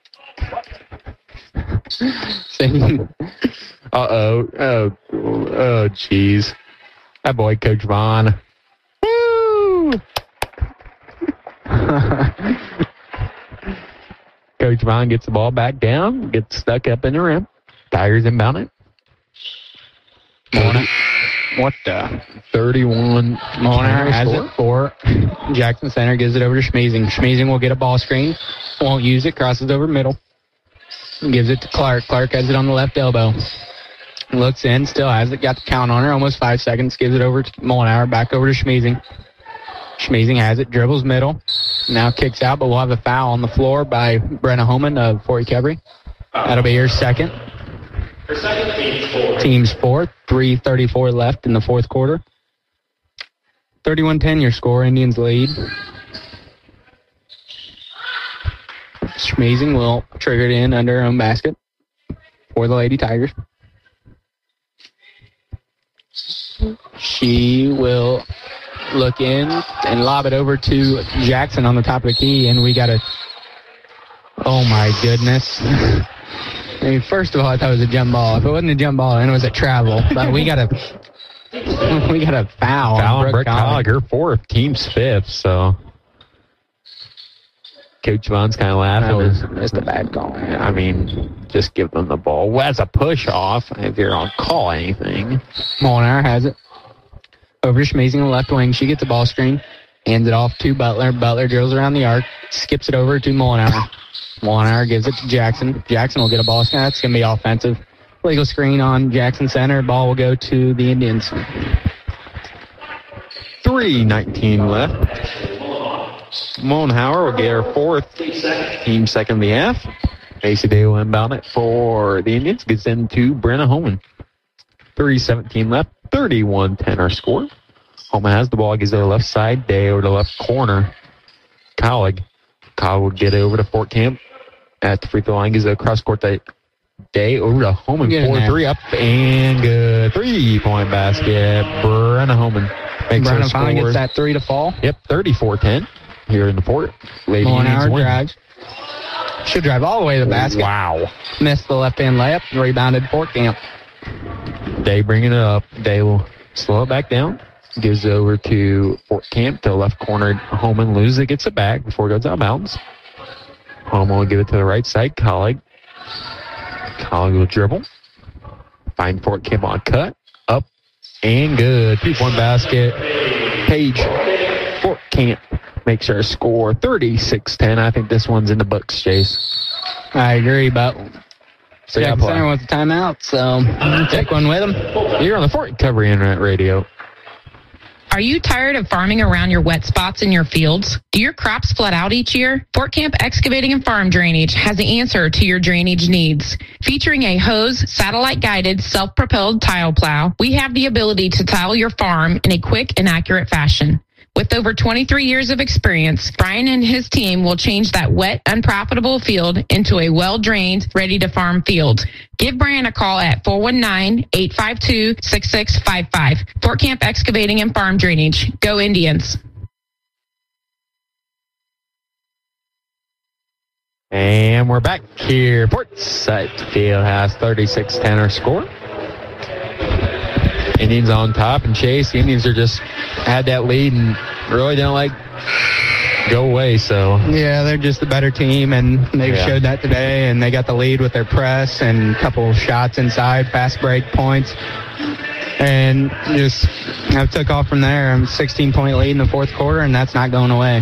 A: Uh-oh. Oh, jeez. That boy, Coach Vaughn. Woo! Coach Vaughn gets the ball back down, gets stuck up in the rim. Tigers inbound it.
B: What the?
A: 31.
B: Molnar has it for Jackson Center, gives it over to Schmazing. Schmazing will get a ball screen, won't use it, crosses over middle. Gives it to Clark. Clark has it on the left elbow. Looks in, still has it, got the count on her, almost 5 seconds. Gives it over to Molnar, back over to Schmazing. Schmazing has it, dribbles middle. Now kicks out, but we'll have a foul on the floor by Brenna Homan of Fort Recovery. That'll be her second. Team's fourth. 3:34 left in the fourth quarter. 31-10 your score. Indians lead. Schmeezing will trigger it in under her own basket for the Lady Tigers. She will look in and lob it over to Jackson on the top of the key, and we got a... Oh, my goodness. I mean, first of all, I thought it was a jump ball. If it wasn't a jump ball, then it was a travel. But we got a foul.
A: Foul on Brooke Collig, her fourth, team's fifth, so... Coach Vaughn's kind of laughing.
B: That's a bad call.
A: I mean, just give them the ball. Well, that's a push-off if you're on call anything.
B: Molnar has it. Over to Schmeezing on the left wing. She gets the ball screen. Hands it off to Butler. Butler drills around the arc. Skips it over to Molnar. Molnar gives it to Jackson. Jackson will get a ball screen. That's going to be offensive. Legal screen on Jackson center. Ball will go to the Indians.
A: 3:19 left. Monhauer will get her fourth, team second in the half. Macy Day will inbound it for the Indians. Gets into Brenna Homan. 3:17 left. 31-10 our score. Homan has the ball. Gives it to the left side. Day over the left corner. Collig. Collig will get it over to Fort Camp. At the free throw line. Gives it across court to Day over to Homan. 4-3 up and good. 3-point basket. Brenna Homan.
B: Brenna finally gets that three to fall.
A: Yep, 34-10. Here in the Fort. Lady
B: Indians drives. Should drive all the way to the basket.
A: Wow.
B: Missed the left-hand layup. Rebounded Fort Camp.
A: Day bringing it up. Day will slow it back down. Gives it over to Fort Camp to the left corner. Homan loses it, gets it back before it goes out of bounds. Homan will give it to the right side. Collig. Collig will dribble. Find Fort Camp on cut. Up and good. 2-point basket. Page. Fort Camp makes her score 36-10. I think this one's in the books, Chase.
B: I agree, but Jackson Center wants a timeout, so take one with them.
A: You're on the Fort Recovery Internet Radio.
H: Are you tired of farming around your wet spots in your fields? Do your crops flood out each year? Fort Camp Excavating and Farm Drainage has the answer to your drainage needs. Featuring a hose, satellite-guided, self-propelled tile plow, we have the ability to tile your farm in a quick and accurate fashion. With over 23 years of experience, Brian and his team will change that wet, unprofitable field into a well-drained, ready-to-farm field. Give Brian a call at 419-852-6655. Fort Camp Excavating and Farm Drainage. Go Indians.
A: And we're back here. Portside Fieldhouse 36-10 our score. Indians on top, and Chase, the Indians are just had that lead and really don't go away, so.
B: Yeah, they're just the better team, and they showed that today, and they got the lead with their press and a couple shots inside, fast break points, and just took off from there. 16-point lead in the fourth quarter, and that's not going away.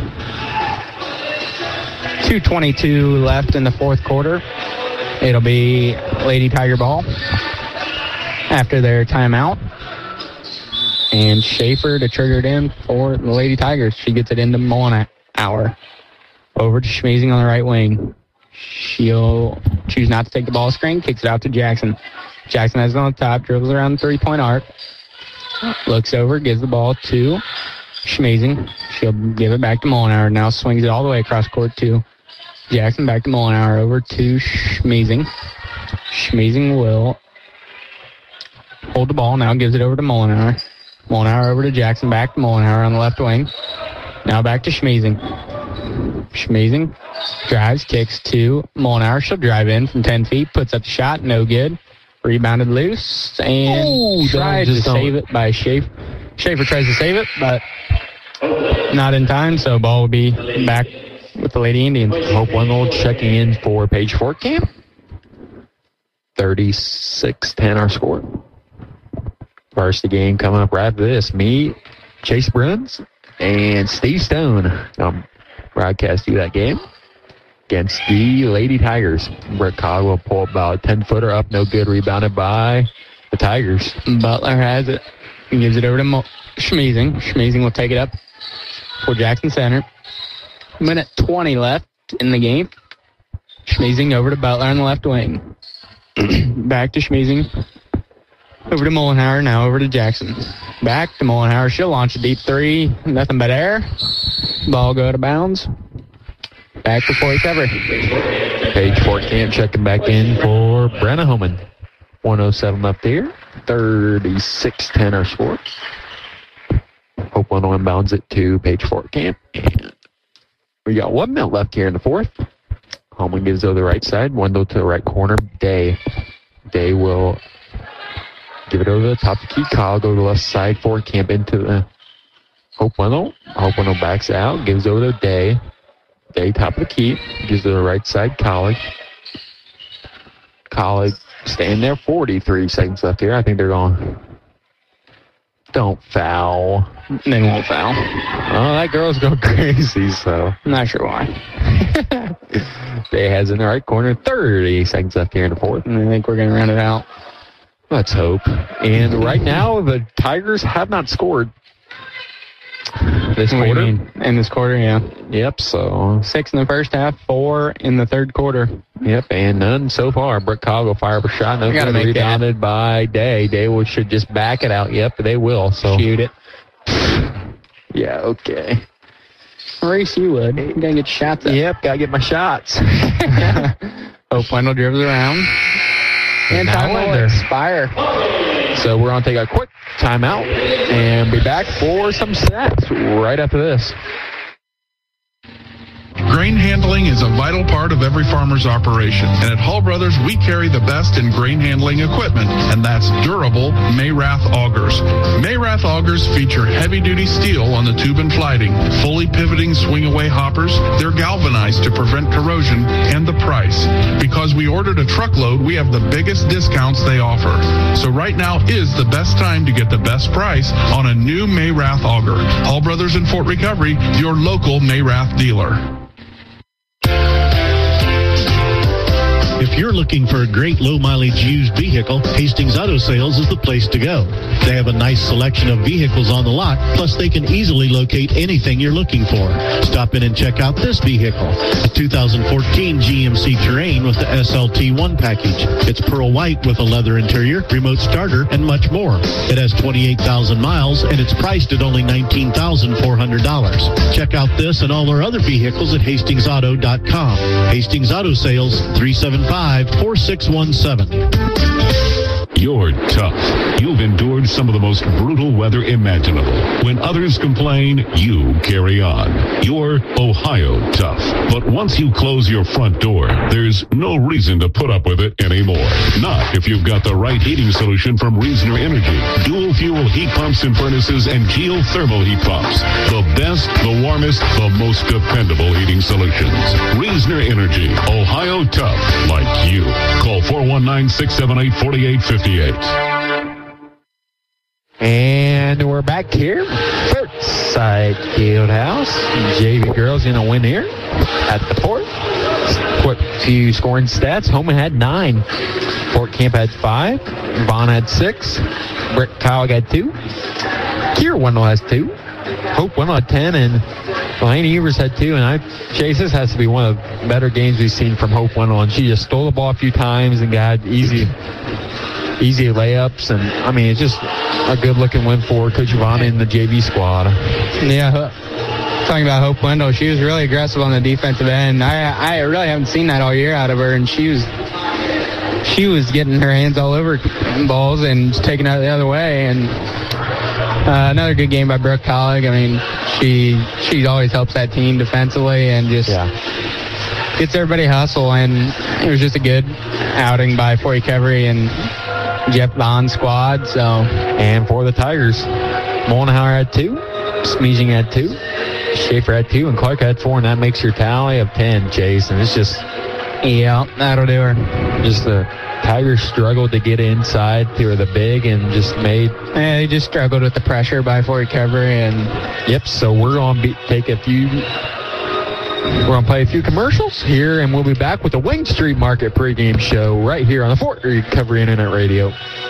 B: 2:22 left in the fourth quarter. It'll be Lady Tiger ball after their timeout. And Schaefer to trigger it in for the Lady Tigers. She gets it into Molnar. Over to Schmeezing on the right wing. She'll choose not to take the ball screen. Kicks it out to Jackson. Jackson has it on the top. Dribbles around the three-point arc. Looks over. Gives the ball to Schmeezing. She'll give it back to Molnar. Now swings it all the way across court to Jackson. Back to Molnar. Over to Schmeezing. Schmeezing will hold the ball. Now gives it over to Molnar. Molnar over to Jackson, back to Molnar on the left wing. Now back to Schmeezing. Schmeezing drives, kicks to Molnar. She'll drive in from 10 feet, puts up the shot, no good. Rebounded loose, and tries to save it by Schaefer. Schaefer tries to save it, but not in time, so ball will be back with the Lady Indians.
A: Hope Wendell checking in for Page Fort Camp. 36-10 our score. Varsity game coming up right after this. Me, Chase Bruns, and Steve Stone. Broadcast you that game against the Lady Tigers. Brett Cog will pull about a 10-footer up, no good, rebounded by the Tigers.
B: Butler has it. He gives it over to Schmeezing. Schmeezing will take it up for Jackson Center. Minute 20 left in the game. Schmeezing over to Butler on the left wing. Back to Schmeezing. Over to Mollenhauer, now over to Jackson. Back to Mollenhauer. She'll launch a deep three. Nothing but air. Ball go to bounds. Back to Fort Recovery.
A: Paige Fort Camp checking back in for Brenna Homan. 1:07 left here. 36-10 our score. Hope one inbounds it to Paige Fort Camp. And we got 1 minute left here in the fourth. Homan gives over the right side. Wendell to the right corner. Day will give it over to the top of the key. Kyle go to the left side. Fort Camp into the Hope Wendell. Hope Wendell backs out. Gives over to Day. Day top of the key. Gives to the right side. Colleague staying there. 43 seconds left here. I think they're going. Don't foul.
B: They won't foul.
A: Oh, that girl's going crazy, so.
B: I'm not sure why.
A: Day has in the right corner. 30 seconds left here in the fourth.
B: And I think we're going to run it out.
A: Let's hope. And right now, the Tigers have not scored. This quarter?
B: In this quarter, yeah.
A: Yep, so
B: 6 in the first half, 4 in the third quarter.
A: Yep, and none so far. Brooke Coggle will fire up a shot. No good. Rebounded by Day. Day should just back it out. Yep, they will. So
B: shoot it.
A: Yeah, okay.
B: Reese, you would. You gotta get shots up.
A: Yep, gotta get my shots.
B: Hope Wendell dribbles around. And time will expire.
A: So we're going to take a quick timeout and be back for some stats right after this.
J: Grain handling is a vital part of every farmer's operation, and at Hall Brothers, we carry the best in grain handling equipment, and that's durable Mayrath augers. Mayrath augers feature heavy-duty steel on the tube and flighting, fully pivoting swing-away hoppers. They're galvanized to prevent corrosion, and the price. Because we ordered a truckload, we have the biggest discounts they offer. So right now is the best time to get the best price on a new Mayrath auger. Hall Brothers in Fort Recovery, your local Mayrath dealer.
F: If you're looking for a great low-mileage used vehicle, Hastings Auto Sales is the place to go. They have a nice selection of vehicles on the lot, plus they can easily locate anything you're looking for. Stop in and check out this vehicle, a 2014 GMC Terrain with the SLT1 package. It's pearl white with a leather interior, remote starter, and much more. It has 28,000 miles, and it's priced at only $19,400. Check out this and all our other vehicles at HastingsAuto.com. Hastings Auto Sales, 375-4617.
K: You're tough. You've endured some of the most brutal weather imaginable. When others complain, you carry on. You're Ohio tough. But once you close your front door, there's no reason to put up with it anymore. Not if you've got the right heating solution from Reasoner Energy. Dual fuel heat pumps and furnaces and geothermal heat pumps. The best, the warmest, the most dependable heating solutions. Reasoner Energy. Ohio tough. Like you. Call 419-678-4858.
A: And we're back here. Fortside Fieldhouse. JV girls going to win here at the Fort. Quick few scoring stats. Homan had 9. Fort Camp had 5. Vaughn had 6. Britt Kyle had 2. Kier Wendell has 2. Hope Wendell had 10. And Delaney Evers had 2. And Chase, this has to be one of the better games we've seen from Hope Wendell. And she just stole the ball a few times and got easy layups, and I mean, it's just a good-looking win for Coach Ivana and the JV squad.
B: Yeah, talking about Hope Wendell, she was really aggressive on the defensive end. I really haven't seen that all year out of her, and she was getting her hands all over balls and taking it the other way. And another good game by Brooke Colleague. I mean, she always helps that team defensively and just gets everybody hustle. And it was just a good outing by Fort Recovery and Jeff Bond's squad. So,
A: and for the Tigers, Mollenhauer had 2, Schmeezing had 2, Schaefer had 2, and Clark had 4, and that makes your tally of 10, Chase. And it's just,
B: yeah, that'll do her.
A: Just the Tigers struggled to get inside to the big and just made.
B: Yeah, they just struggled with the pressure by Fort Recovery. And
A: yep. So we're going to take a few. We're going to play a few commercials here, and we'll be back with the Wayne Street Market pregame show right here on the Fort Recovery Internet Radio.